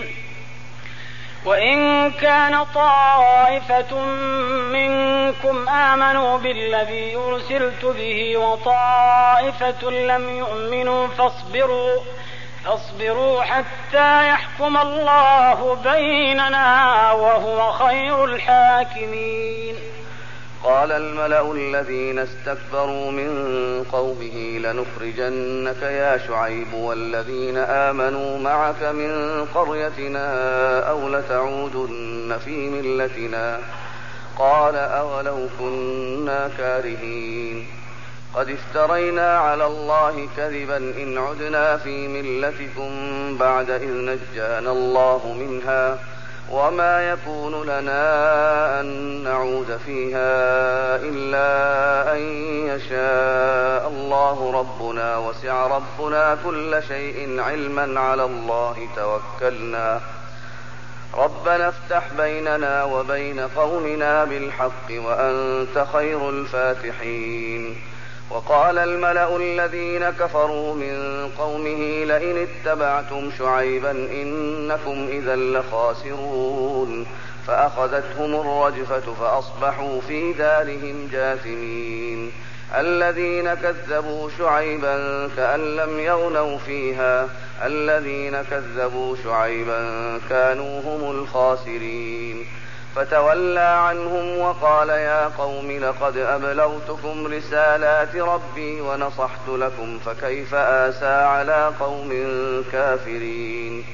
وإن كان طائفة منكم آمنوا بالذي أرسلت به وطائفة لم يؤمنوا فاصبروا فاصبروا حتى يحكم الله بيننا وهو خير الحاكمين. قال الملأ الذين استكبروا من قومه لنخرجنك يا شعيب والذين آمنوا معك من قريتنا أو لتعودن في ملتنا قال أولو كنا كارهين قد افترينا على الله كذبا إن عدنا في ملتكم بعد إذ نجانا الله منها وما يكون لنا أن نعود فيها إلا أن يشاء الله ربنا وسع ربنا كل شيء علما على الله توكلنا ربنا افتح بيننا وبين قومنا بالحق وأنت خير الفاتحين. وقال الملأ الذين كفروا من قومه لئن اتبعتم شعيبا إنكم إذا لخاسرون فأخذتهم الرجفة فأصبحوا في دارهم جاثمين. الذين كذبوا شعيبا كأن لم يغنوا فيها الذين كذبوا شعيبا كانوا هم الخاسرين. فتولى عنهم وقال يا قوم لقد أبلغتكم رسالات ربي ونصحت لكم فكيف آسى على قوم كافرين.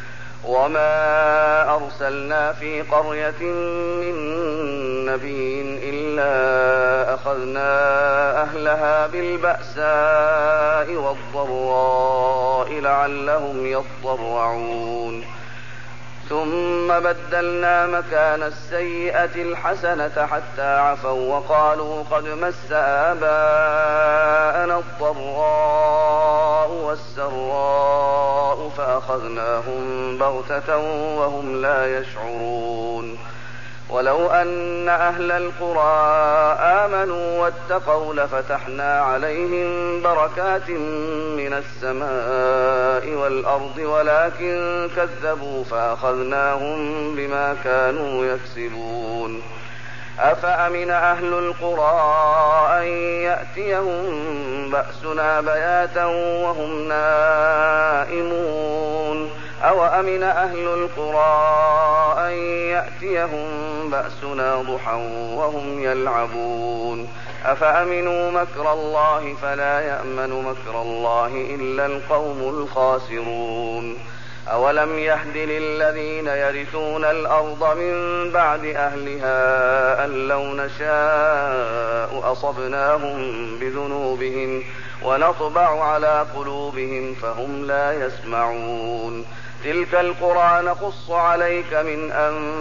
وما أرسلنا في قرية من نبي إلا أخذنا أهلها بالبأساء والضراء لعلهم يضرعون ثم بدلنا مكان السيئة الحسنة حتى عفوا وقالوا قد مس آباءنا الضراء والسراء فأخذناهم بغتة وهم لا يشعرون. ولو أن أهل القرى آمنوا واتقوا لفتحنا عليهم بركات من السماء والأرض ولكن كذبوا فأخذناهم بما كانوا يكسبون. أفأمن أهل القرى أن يأتيهم بأسنا بياتا وهم نائمون أو أمن أهل القرى أن يأتيهم يأتيهم بأسنا ضحى وهم يلعبون أفأمنوا مكر الله فلا يأمن مكر الله إلا القوم الخاسرون أولم يهد للذين يرثون الأرض من بعد أهلها أن لو نشاء أصبناهم بذنوبهم ونطبع على قلوبهم فهم لا يسمعون تلك القرى نقص عليك من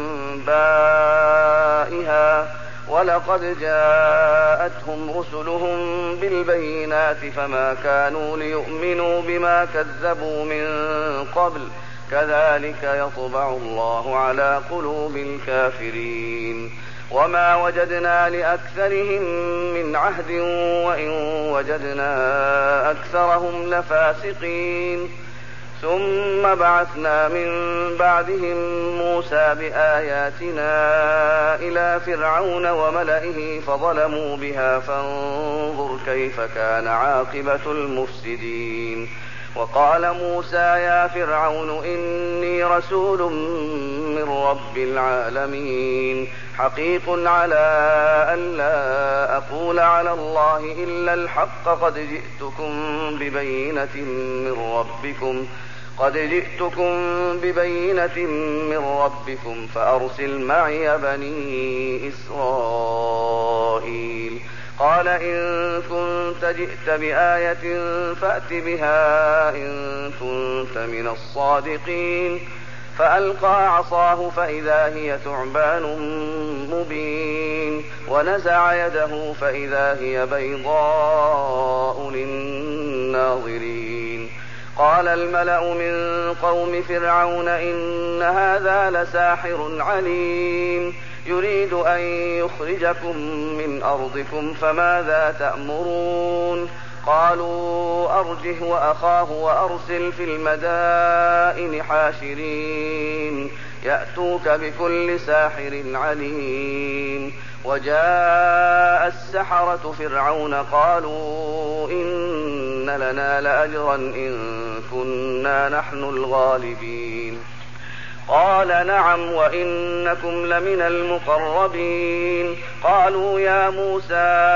أنبائها ولقد جاءتهم رسلهم بالبينات فما كانوا ليؤمنوا بما كذبوا من قبل كذلك يطبع الله على قلوب الكافرين وما وجدنا لأكثرهم من عهد وإن وجدنا أكثرهم لفاسقين ثم بعثنا من بعدهم موسى بآياتنا إلى فرعون وملئه فظلموا بها فانظر كيف كان عاقبة المفسدين وقال موسى يا فرعون إني رسول من رب العالمين حقيق على أن لا أقول على الله إلا الحق قد جئتكم ببينة من ربكم قد جئتكم ببينة من ربكم فأرسل معي بني إسرائيل قال إن كنت جئت بآية فأت بها إن كنت من الصادقين فألقى عصاه فإذا هي ثعبان مبين ونزع يده فإذا هي بيضاء للناظرين قال الملأ من قوم فرعون إن هذا لساحر عليم يريد أن يخرجكم من أرضكم فماذا تأمرون قالوا أرجه وأخاه وأرسل في المدائن حاشرين يأتوك بكل ساحر عليم وجاء السحرة فرعون قالوا إن لنا لأجرا إن كنا نحن الغالبين قال نعم وإنكم لمن المقربين قالوا يا موسى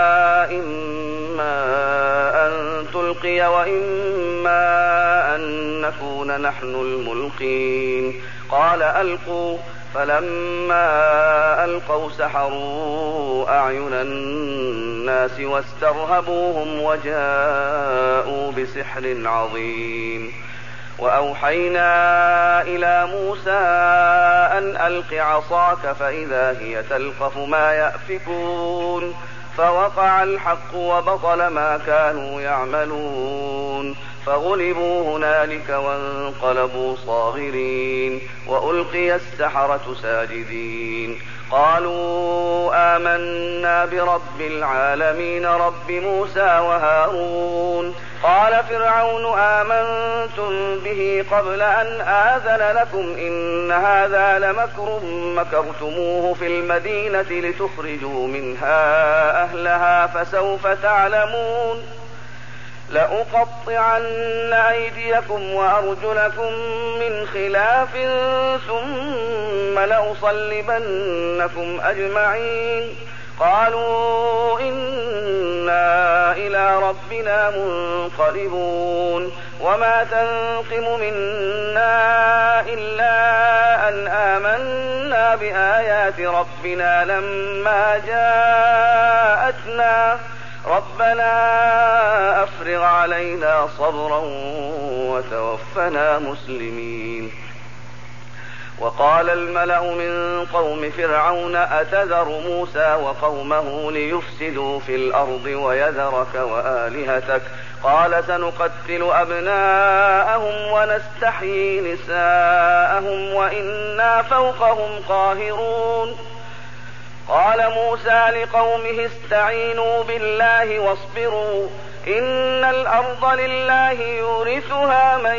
إما أن تلقي وإما أن نكون نحن الملقين قال ألقوا فلما ألقوا سحروا أعين الناس واسترهبوهم وجاءوا بسحر عظيم وأوحينا إلى موسى أن ألق عصاك فإذا هي تلقف ما يأفكون فوقع الحق وبطل ما كانوا يعملون فغلبوا هنالك وانقلبوا صاغرين وألقي السحرة ساجدين قالوا آمنا برب العالمين رب موسى وهارون قال فرعون آمنتم به قبل أن آذن لكم إن هذا لمكر مكرتموه في المدينة لتخرجوا منها أهلها فسوف تعلمون لأقطعن أيديكم وأرجلكم من خلاف ثم لأصلبنكم أجمعين قالوا إنا إلى ربنا منقلبون وما تنقم منا إلا أن آمنا بآيات ربنا لما جاءتنا ربنا أفرغ علينا صبرا وتوفنا مسلمين وقال الملأ من قوم فرعون أتذر موسى وقومه ليفسدوا في الأرض ويذرك وآلهتك قال سنقتل أبناءهم ونستحيي نساءهم وإنا فوقهم قاهرون قال موسى لقومه استعينوا بالله واصبروا إن الأرض لله يورثها من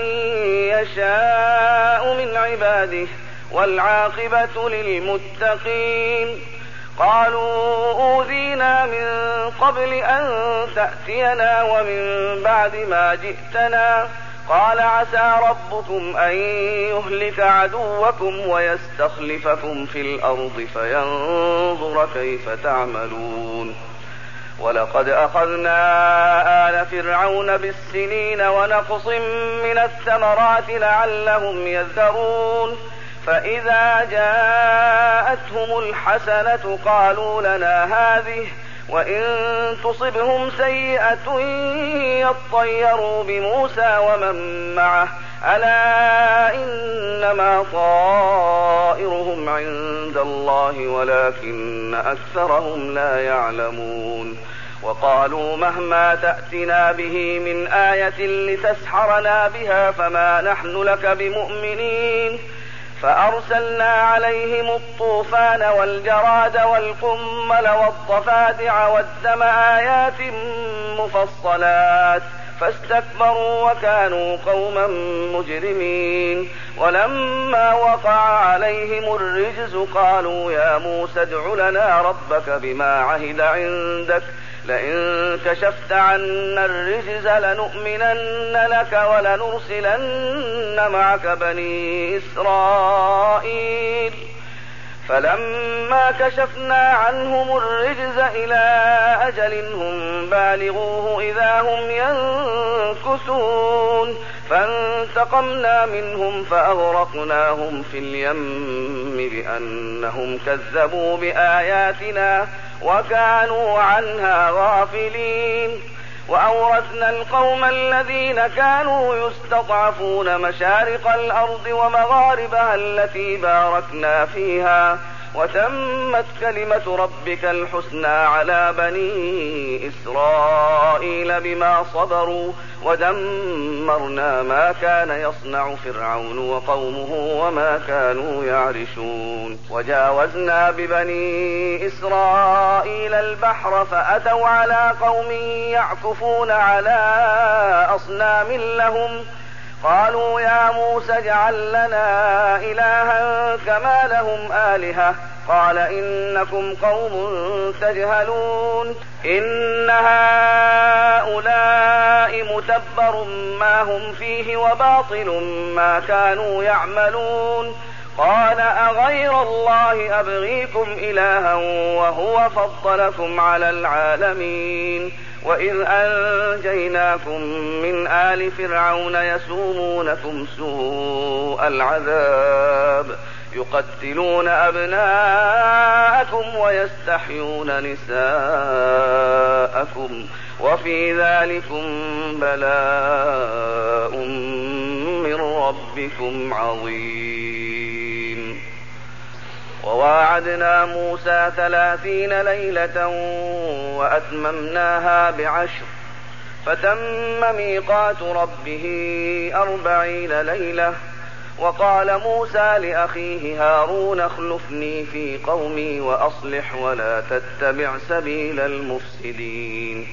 يشاء من عباده والعاقبة للمتقين قالوا أوذينا من قبل أن تأتينا ومن بعد ما جئتنا قال عسى ربكم أن يهلك عدوكم ويستخلفكم في الأرض فينظر كيف تعملون ولقد أخذنا آل فرعون بالسنين ونقص من الثمرات لعلهم يذكرون فإذا جاءتهم الحسنة قالوا لنا هذه وإن تصبهم سيئة يطيروا بموسى ومن معه ألا إنما طائرهم عند الله ولكن أكثرهم لا يعلمون وقالوا مهما تأتنا به من آية لتسحرنا بها فما نحن لك بمؤمنين فأرسلنا عليهم الطوفان والجراد والقمل والضفادع والدم آيات مفصلات فاستكبروا وكانوا قوما مجرمين ولما وقع عليهم الرجز قالوا يا موسى ادع لنا ربك بما عهد عندك لئن كشفت عنا الرجز لنؤمنن لك ولنرسلن معك بني إسرائيل فلما كشفنا عنهم الرجز إلى أجل هم بالغوه إذا هم ينكثون فانتقمنا منهم فأغرقناهم في اليم بأنهم كذبوا بآياتنا وكانوا عنها غافلين وأورثنا القوم الذين كانوا يستضعفون مشارق الأرض ومغاربها التي باركنا فيها وتمت كلمة ربك الحسنى على بني إسرائيل بما صبروا ودمرنا ما كان يصنع فرعون وقومه وما كانوا يعرشون وجاوزنا ببني إسرائيل البحر فأتوا على قوم يعكفون على أصنام لهم قالوا يا موسى اجعل لنا إلها كما لهم آلهة قال إنكم قوم تجهلون إن هؤلاء متبر ما هم فيه وباطل ما كانوا يعملون قال أغير الله أبغيكم إلها وهو فضلكم على العالمين وإذ أنجيناكم من آل فرعون يسومونكم سوء العذاب يقتلون أبناءكم ويستحيون نساءكم وفي ذلكم بلاء من ربكم عظيم وواعدنا موسى ثلاثين ليلة وأتممناها بعشر فتم ميقات ربه أربعين ليلة وقال موسى لأخيه هارون اخلفني في قومي وأصلح ولا تتبع سبيل المفسدين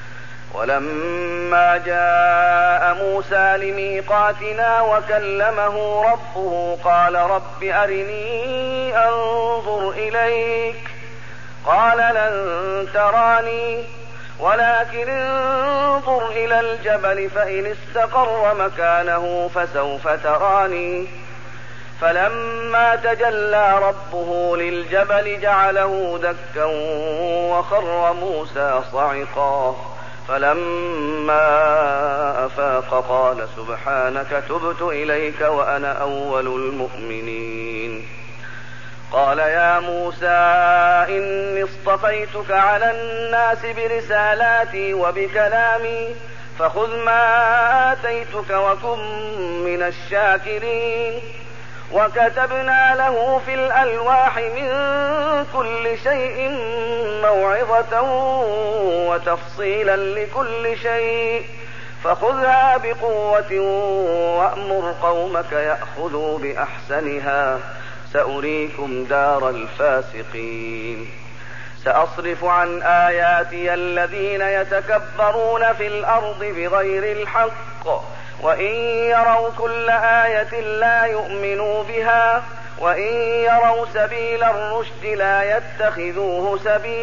ولما جاء موسى لميقاتنا وكلمه ربه قال رب أرني أنظر إليك قال لن تراني ولكن انظر إلى الجبل فإن استقر مكانه فسوف تراني فلما تجلى ربه للجبل جعله دكا وخر موسى صعقا فلما أفاق قال سبحانك تبت إليك وأنا أول المؤمنين قال يا موسى إني اصطفيتك على الناس برسالاتي وبكلامي فخذ ما آتيتك وكن من الشاكرين وكتبنا له في الألواح من كل شيء موعظة وتفصيلا لكل شيء فخذها بقوة وأمر قومك يأخذوا بأحسنها سأريكم دار الفاسقين سأصرف عن آياتي الذين يتكبرون في الأرض بغير الحق وإن يروا كل آية لا يؤمنوا بها وإن يروا سبيل الرشد لا يتخذوه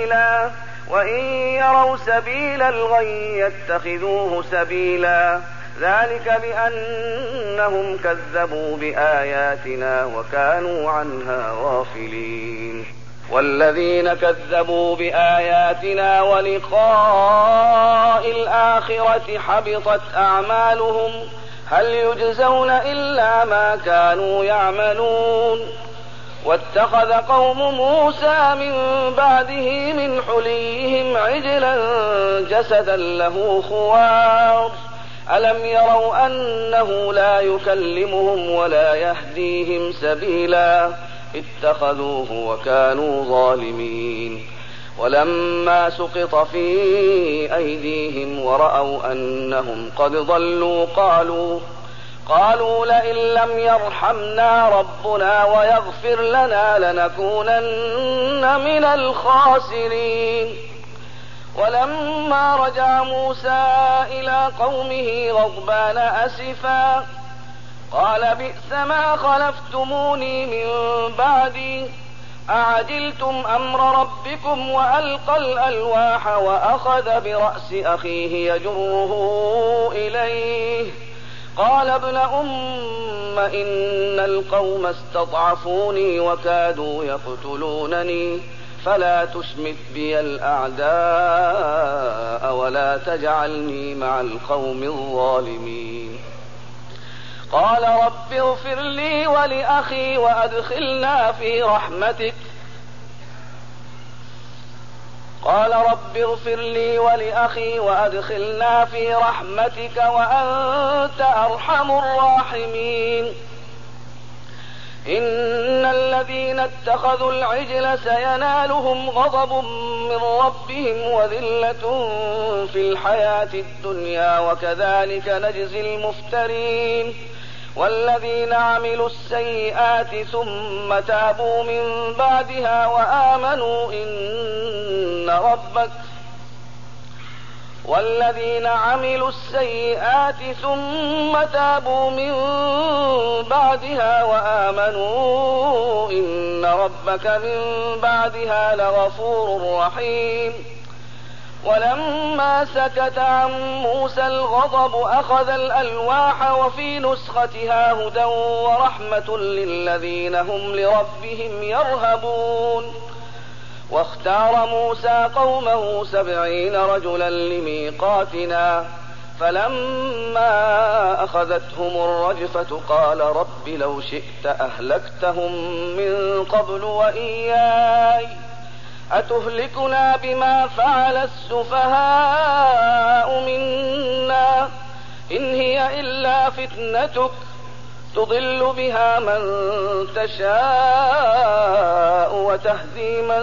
سبيلا وإن يروا سبيل الغي يتخذوه سبيلا ذلك بأنهم كذبوا بآياتنا وكانوا عنها غافلين. والذين كذبوا بآياتنا ولقاء الآخرة حبطت أعمالهم هل يجزون إلا ما كانوا يعملون. واتخذ قوم موسى من بعده من حليهم عجلا جسدا له خوار ألم يروا أنه لا يكلمهم ولا يهديهم سبيلا اتخذوه وكانوا ظالمين. ولما سقط في أيديهم ورأوا أنهم قد ضلوا قالوا قالوا لئن لم يرحمنا ربنا ويغفر لنا لنكونن من الخاسرين. ولما رجع موسى إلى قومه غضبان أسفا قال بئس ما خلفتموني من بعدي أعجلتم أمر ربكم وألقى الألواح وأخذ برأس أخيه يجره إليه قال ابن أم إن القوم استضعفوني وكادوا يقتلونني فلا تشمت بي الأعداء ولا تجعلني مع القوم الظالمين. قال رب اغفر لي ولأخي وأدخلنا في رحمتك قال رب اغفر لي ولأخي وأدخلنا في رحمتك وأنت أرحم الراحمين. إن الذين اتخذوا العجل سينالهم غضب من ربهم وذلة في الحياة الدنيا وكذلك نجزي المفترين. والذين عملوا السيئات ثم تابوا من بعدها وآمنوا إن ربك والذين عملوا السيئات ثم تابوا من بعدها وآمنوا إن ربك من بعدها لغفور رحيم. ولما سكت عن موسى الغضب أخذ الألواح وفي نسختها هدى ورحمة للذين هم لربهم يرهبون. واختار موسى قومه سبعين رجلا لميقاتنا فلما أخذتهم الرجفة قال رب لو شئت أهلكتهم من قبل وإياي أتهلكنا بما فعل السفهاء منا إن هي إلا فتنتك تضل بها من تشاء وتهدي من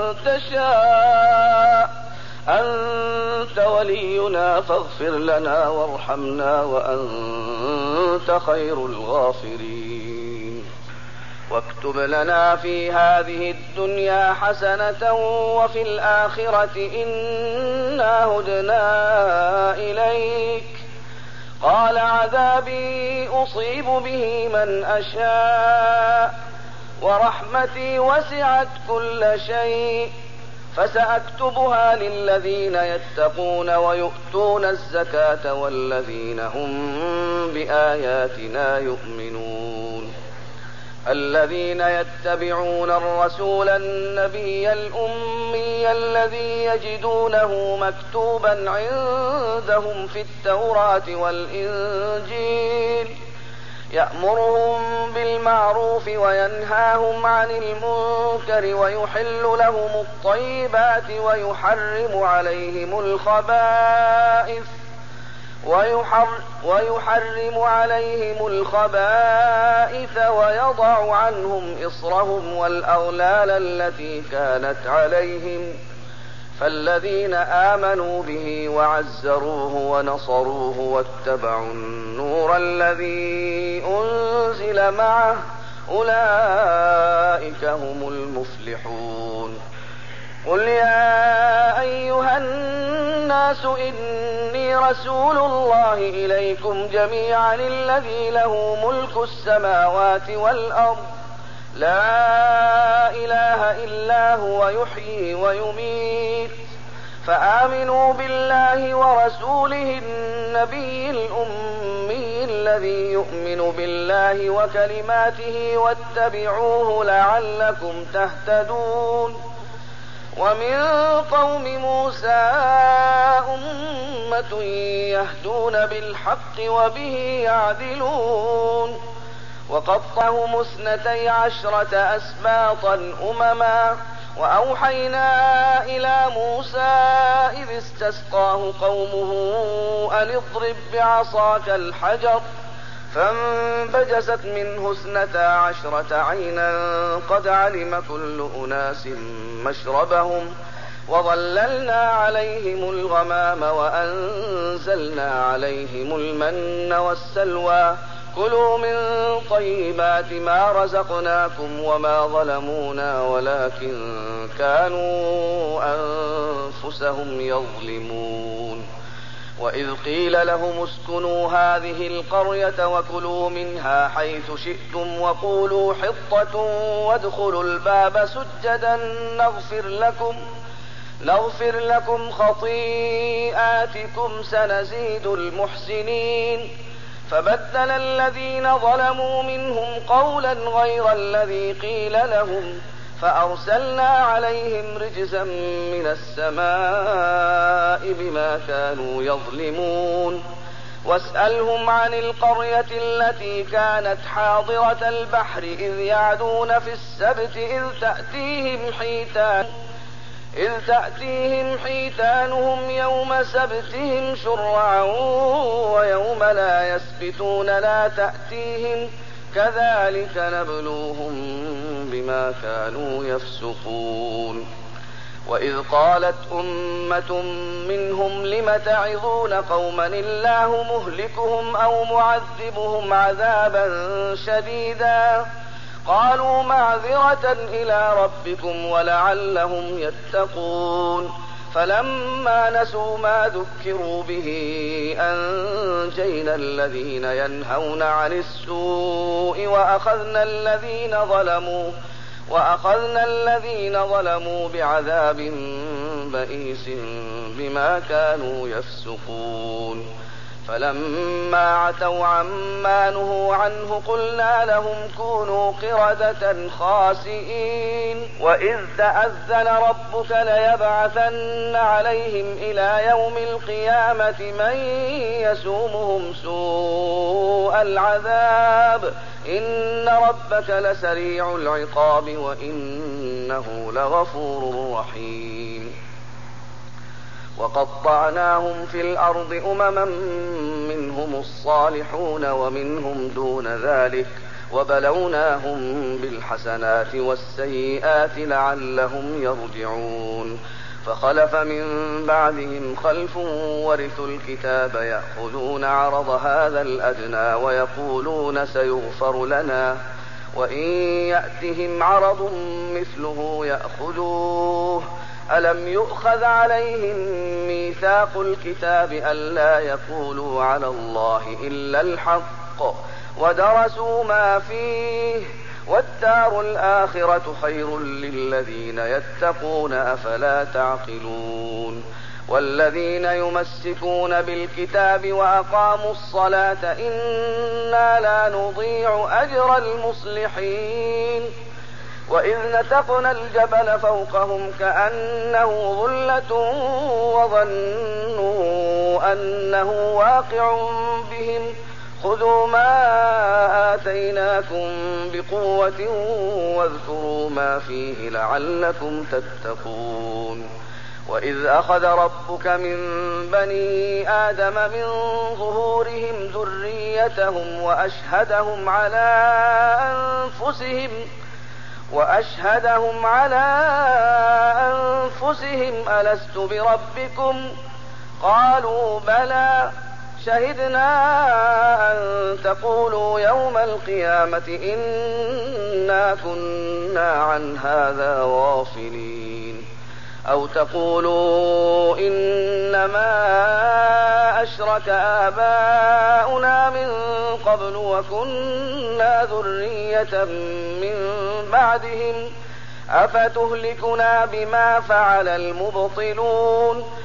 تشاء أنت ولينا فاغفر لنا وارحمنا وأنت خير الغافرين. واكتب لنا في هذه الدنيا حسنة وفي الآخرة إنا هدنا إليك قال عذابي أصيب به من أشاء ورحمتي وسعت كل شيء فسأكتبها للذين يتقون ويؤتون الزكاة والذين هم بآياتنا يؤمنون. الذين يتبعون الرسول النبي الأمي الذي يجدونه مكتوبا عندهم في التوراة والإنجيل يأمرهم بالمعروف وينهاهم عن المنكر ويحل لهم الطيبات ويحرم عليهم الخبائث ويحر ويحرم عليهم الخبائث ويضع عنهم إصرهم والأغلال التي كانت عليهم فالذين آمنوا به وعزروه ونصروه واتبعوا النور الذي أنزل معه أولئك هم المفلحون. قل يا أيها الناس إني رسول الله إليكم جميعا الذي له ملك السماوات والأرض لا إله إلا هو يحيي ويميت فآمنوا بالله ورسوله النبي الأمي الذي يؤمن بالله وكلماته واتبعوه لعلكم تهتدون. ومن قوم موسى أمة يهدون بالحق وبه يعدلون. وقطعهم اثنتي عشرة أسباطا أمما وأوحينا إلى موسى إذ استسقاه قومه أن اضرب بعصاك الحجر فانبجست منه اثنتا عشرة عينا قد علم كل أناس مشربهم وظللنا عليهم الغمام وأنزلنا عليهم المن والسلوى كلوا من طيبات ما رزقناكم وما ظلمونا ولكن كانوا أنفسهم يظلمون. وإذ قيل لهم اسكنوا هذه القرية وكلوا منها حيث شئتم وقولوا حطة وادخلوا الباب سجدا نغفر لكم نغفر لكم خطيئاتكم سنزيد المحسنين. فبدل الذين ظلموا منهم قولا غير الذي قيل لهم فأرسلنا عليهم رجزا من السماء بما كانوا يظلمون. واسألهم عن القرية التي كانت حاضرة البحر إذ يعدون في السبت إذ تأتيهم حيتان إذ تأتيهم حيتانهم يوم سبتهم شرعا ويوم لا يسبتون لا تأتيهم كذلك نبلوهم بما كانوا يفسقون. وإذ قالت أمة منهم لم تعظون قوما الله مهلكهم أو معذبهم عذابا شديدا قالوا معذرة إلى ربكم ولعلهم يتقون. فلما نسوا ما ذكروا به أنجينا الذين ينهون عن السوء وأخذنا الذين ظلموا وأخذنا الذين ظلموا بعذاب بئيس بما كانوا يفسقون. فلما عتوا عما نهوا عنه قلنا لهم كونوا قردة خاسئين. وإذ تأذن ربك ليبعثن عليهم إلى يوم القيامة من يسومهم سوء العذاب إن ربك لسريع العقاب وإنه لغفور رحيم. وقطعناهم في الأرض أمما منهم الصالحون ومنهم دون ذلك وبلوناهم بالحسنات والسيئات لعلهم يرجعون. فخلف من بعدهم خلف ورثوا الكتاب يأخذون عرض هذا الأدنى ويقولون سيغفر لنا وإن يأتهم عرض مثله يأخذوه. ألم يؤخذ عليهم ميثاق الكتاب ألا يقولوا على الله إلا الحق ودرسوا ما فيه والدار الآخرة خير للذين يتقون أفلا تعقلون. والذين يمسكون بالكتاب وأقاموا الصلاة إنا لا نضيع أجر المصلحين. وإذ نتقنا الجبل فوقهم كأنه ظلة وظنوا أنه واقع بهم خذوا ما آتيناكم بقوة واذكروا ما فيه لعلكم تتقون. وإذ أخذ ربك من بني آدم من ظهورهم ذريتهم وأشهدهم على أنفسهم وأشهدهم على أنفسهم ألست بربكم قالوا بلى شهدنا أن تقولوا يوم القيامة إنا كنا عن هذا غافلين أو تقولوا إنما أشرك آباؤنا من قبل وكنا ذرية من بعدهم أفتهلكنا بما فعل المبطلون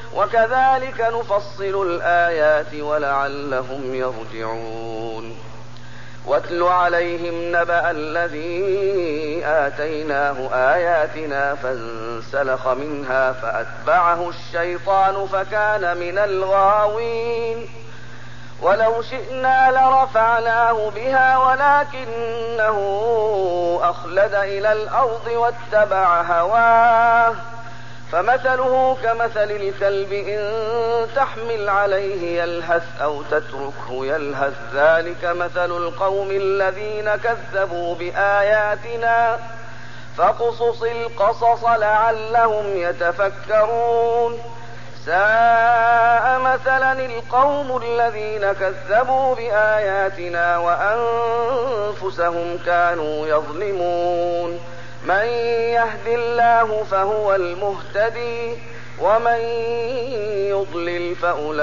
وكذلك نفصل الآيات ولعلهم يرجعون. واتل عليهم نبأ الذي آتيناه آياتنا فانسلخ منها فأتبعه الشيطان فكان من الغاوين. ولو شئنا لرفعناه بها ولكنه أخلد إلى الأرض واتبع هواه فمثله كمثل الكلب إن تحمل عليه يلهث أو تتركه يلهث ذلك مثل القوم الذين كذبوا بآياتنا فاقصص القصص لعلهم يتفكرون. ساء مثلا القوم الذين كذبوا بآياتنا وأنفسهم كانوا يظلمون. من يهد الله فهو المهتدي ومن يضلل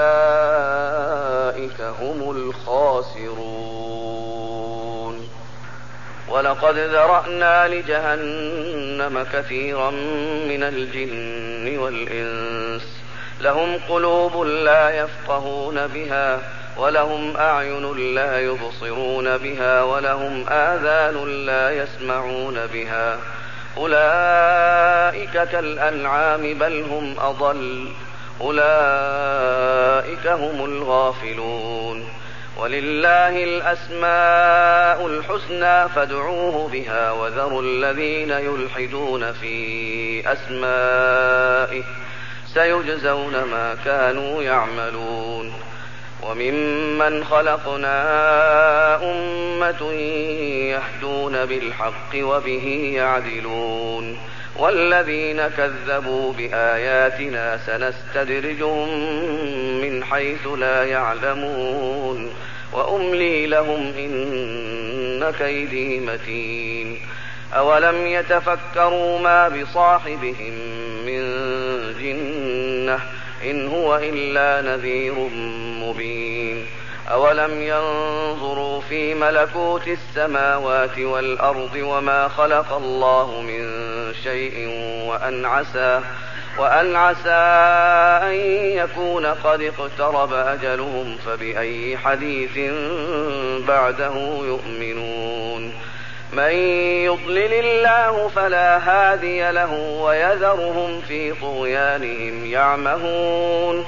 فأولئك هم الخاسرون. ولقد ذرأنا لجهنم كثيرا من الجن والإنس لهم قلوب لا يفقهون بها ولهم أعين لا يبصرون بها ولهم آذان لا يسمعون بها أولئك كالأنعام بل هم أضل أولئك هم الغافلون. ولله الأسماء الحسنى فادعوه بها وذروا الذين يلحدون في أسمائه سيجزون ما كانوا يعملون. وممن خلقنا أمة يهدون بالحق وبه يعدلون. والذين كذبوا بآياتنا سنستدرجهم من حيث لا يعلمون وأملي لهم إن كيدي متين. أولم يتفكروا ما بصاحبهم من جنة إن هو إلا نذير مبين. أولم ينظروا في ملكوت السماوات والأرض وما خلق الله من شيء وأن عسى, وأن عسى أن يكون قد اقترب أجلهم فبأي حديث بعده يؤمنون. من يضلل الله فلا هادي له ويذرهم في طغيانهم يعمهون.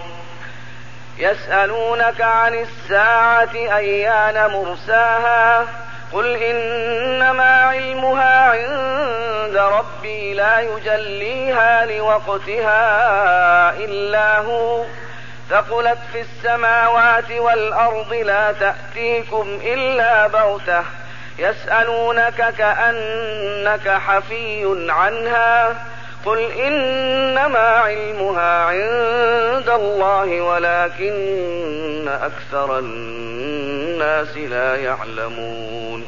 يسألونك عن الساعة أيان مرساها قل إنما علمها عند ربي لا يجليها لوقتها إلا هو ثقلت في السماوات والأرض لا تأتيكم إلا بغتة يسألونك كأنك حفي عنها قل إنما علمها عند الله ولكن أكثر الناس لا يعلمون.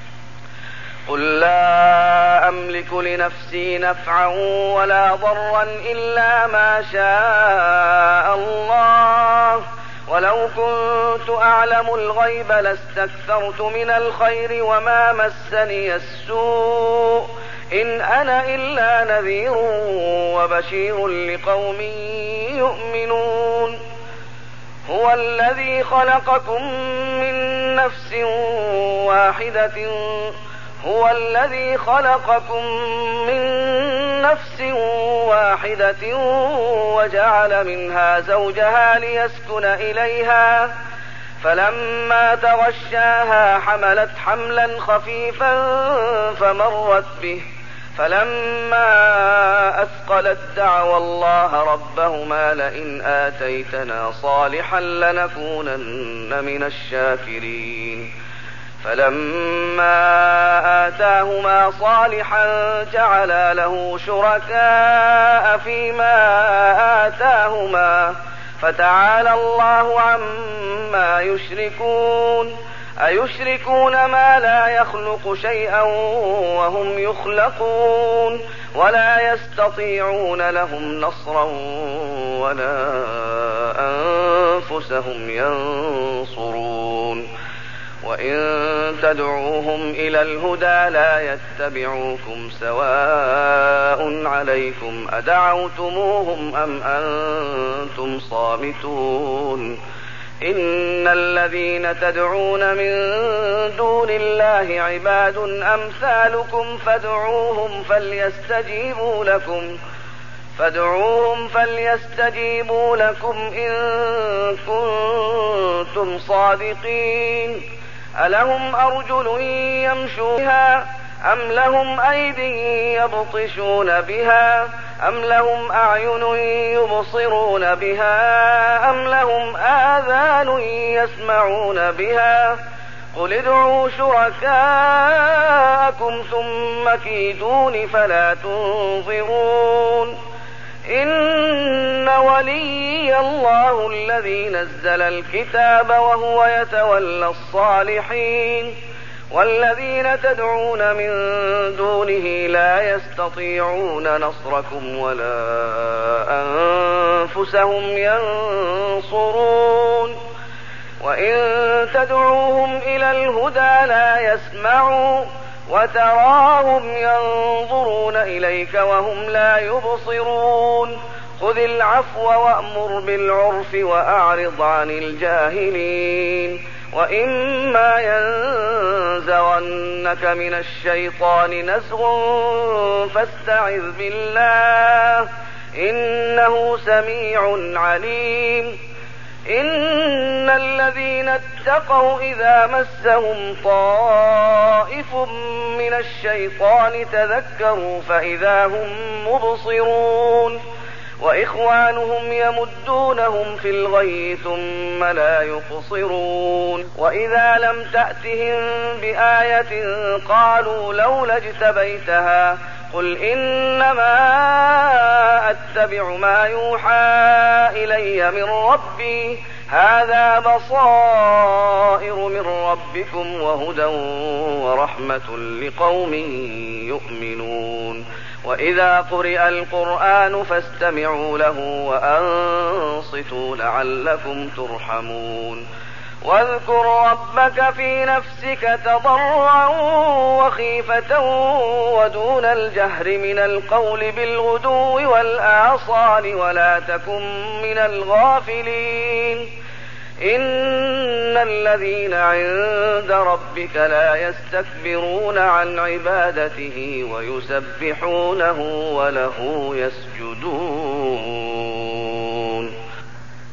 قل لا أملك لنفسي نفعا ولا ضرا إلا ما شاء الله ولو كنت أعلم الغيب لاستكثرت من الخير وما مسني السوء إن أنا إلا نذير وبشير لقوم يؤمنون. هو الذي خلقكم من نفس واحدة هو الذي خلقكم من نفس واحدة وجعل منها زوجها ليسكن إليها فلما تغشاها حملت حملا خفيفا فمرت به فلما أثقلت دعوا الله ربهما لئن آتيتنا صالحا لنكونن من الشاكرين فلما آتاهما صالحا جعلا له شركاء فيما آتاهما فتعالى الله عما يشركون أيشركون ما لا يخلق شيئا وهم يخلقون ولا يستطيعون لهم نصرا ولا أنفسهم ينصرون. وإن تدعوهم إلى الهدى لا يتبعوكم سواء عليكم أدعوتموهم أم أنتم صامتون إن الذين تدعون من دون الله عباد أمثالكم فادعوهم فليستجيبوا لكم فادعوهم فليستجيبوا لكم إن كنتم صادقين ألهم أرجل يمشون بها أم لهم أيدي يبطشون بها أم لهم أعين يبصرون بها أم لهم آذان يسمعون بها قل ادعوا شركاءكم ثم كيدون فلا تنظرون إن ولي الله الذي نزل الكتاب وهو يتولى الصالحين والذين تدعون من دونه لا يستطيعون نصركم ولا أنفسهم ينصرون وإن تدعوهم إلى الهدى لا يسمعوا وتراهم ينظرون إليك وهم لا يبصرون خذ العفو وأمر بالعرف وأعرض عن الجاهلين وإما ينزغنك من الشيطان نزغ فاستعذ بالله إنه سميع عليم إن الذين اتقوا إذا مسهم طائف من الشيطان تذكروا فإذا هم مبصرون وإخوانهم يمدونهم في الغي ثم لا يقصرون وإذا لم تأتهم بآية قالوا لولا اجتبيتها قل إنما أتبع ما يوحى إلي من ربي هذا بصائر من ربكم وهدى ورحمة لقوم يؤمنون وإذا قرئ القرآن فاستمعوا له وأنصتوا لعلكم ترحمون واذكر ربك في نفسك تضرعا وخيفة ودون الجهر من القول بالغدو والآصال ولا تكن من الغافلين إن الذين عند ربك لا يستكبرون عن عبادته ويسبحونه وله يسجدون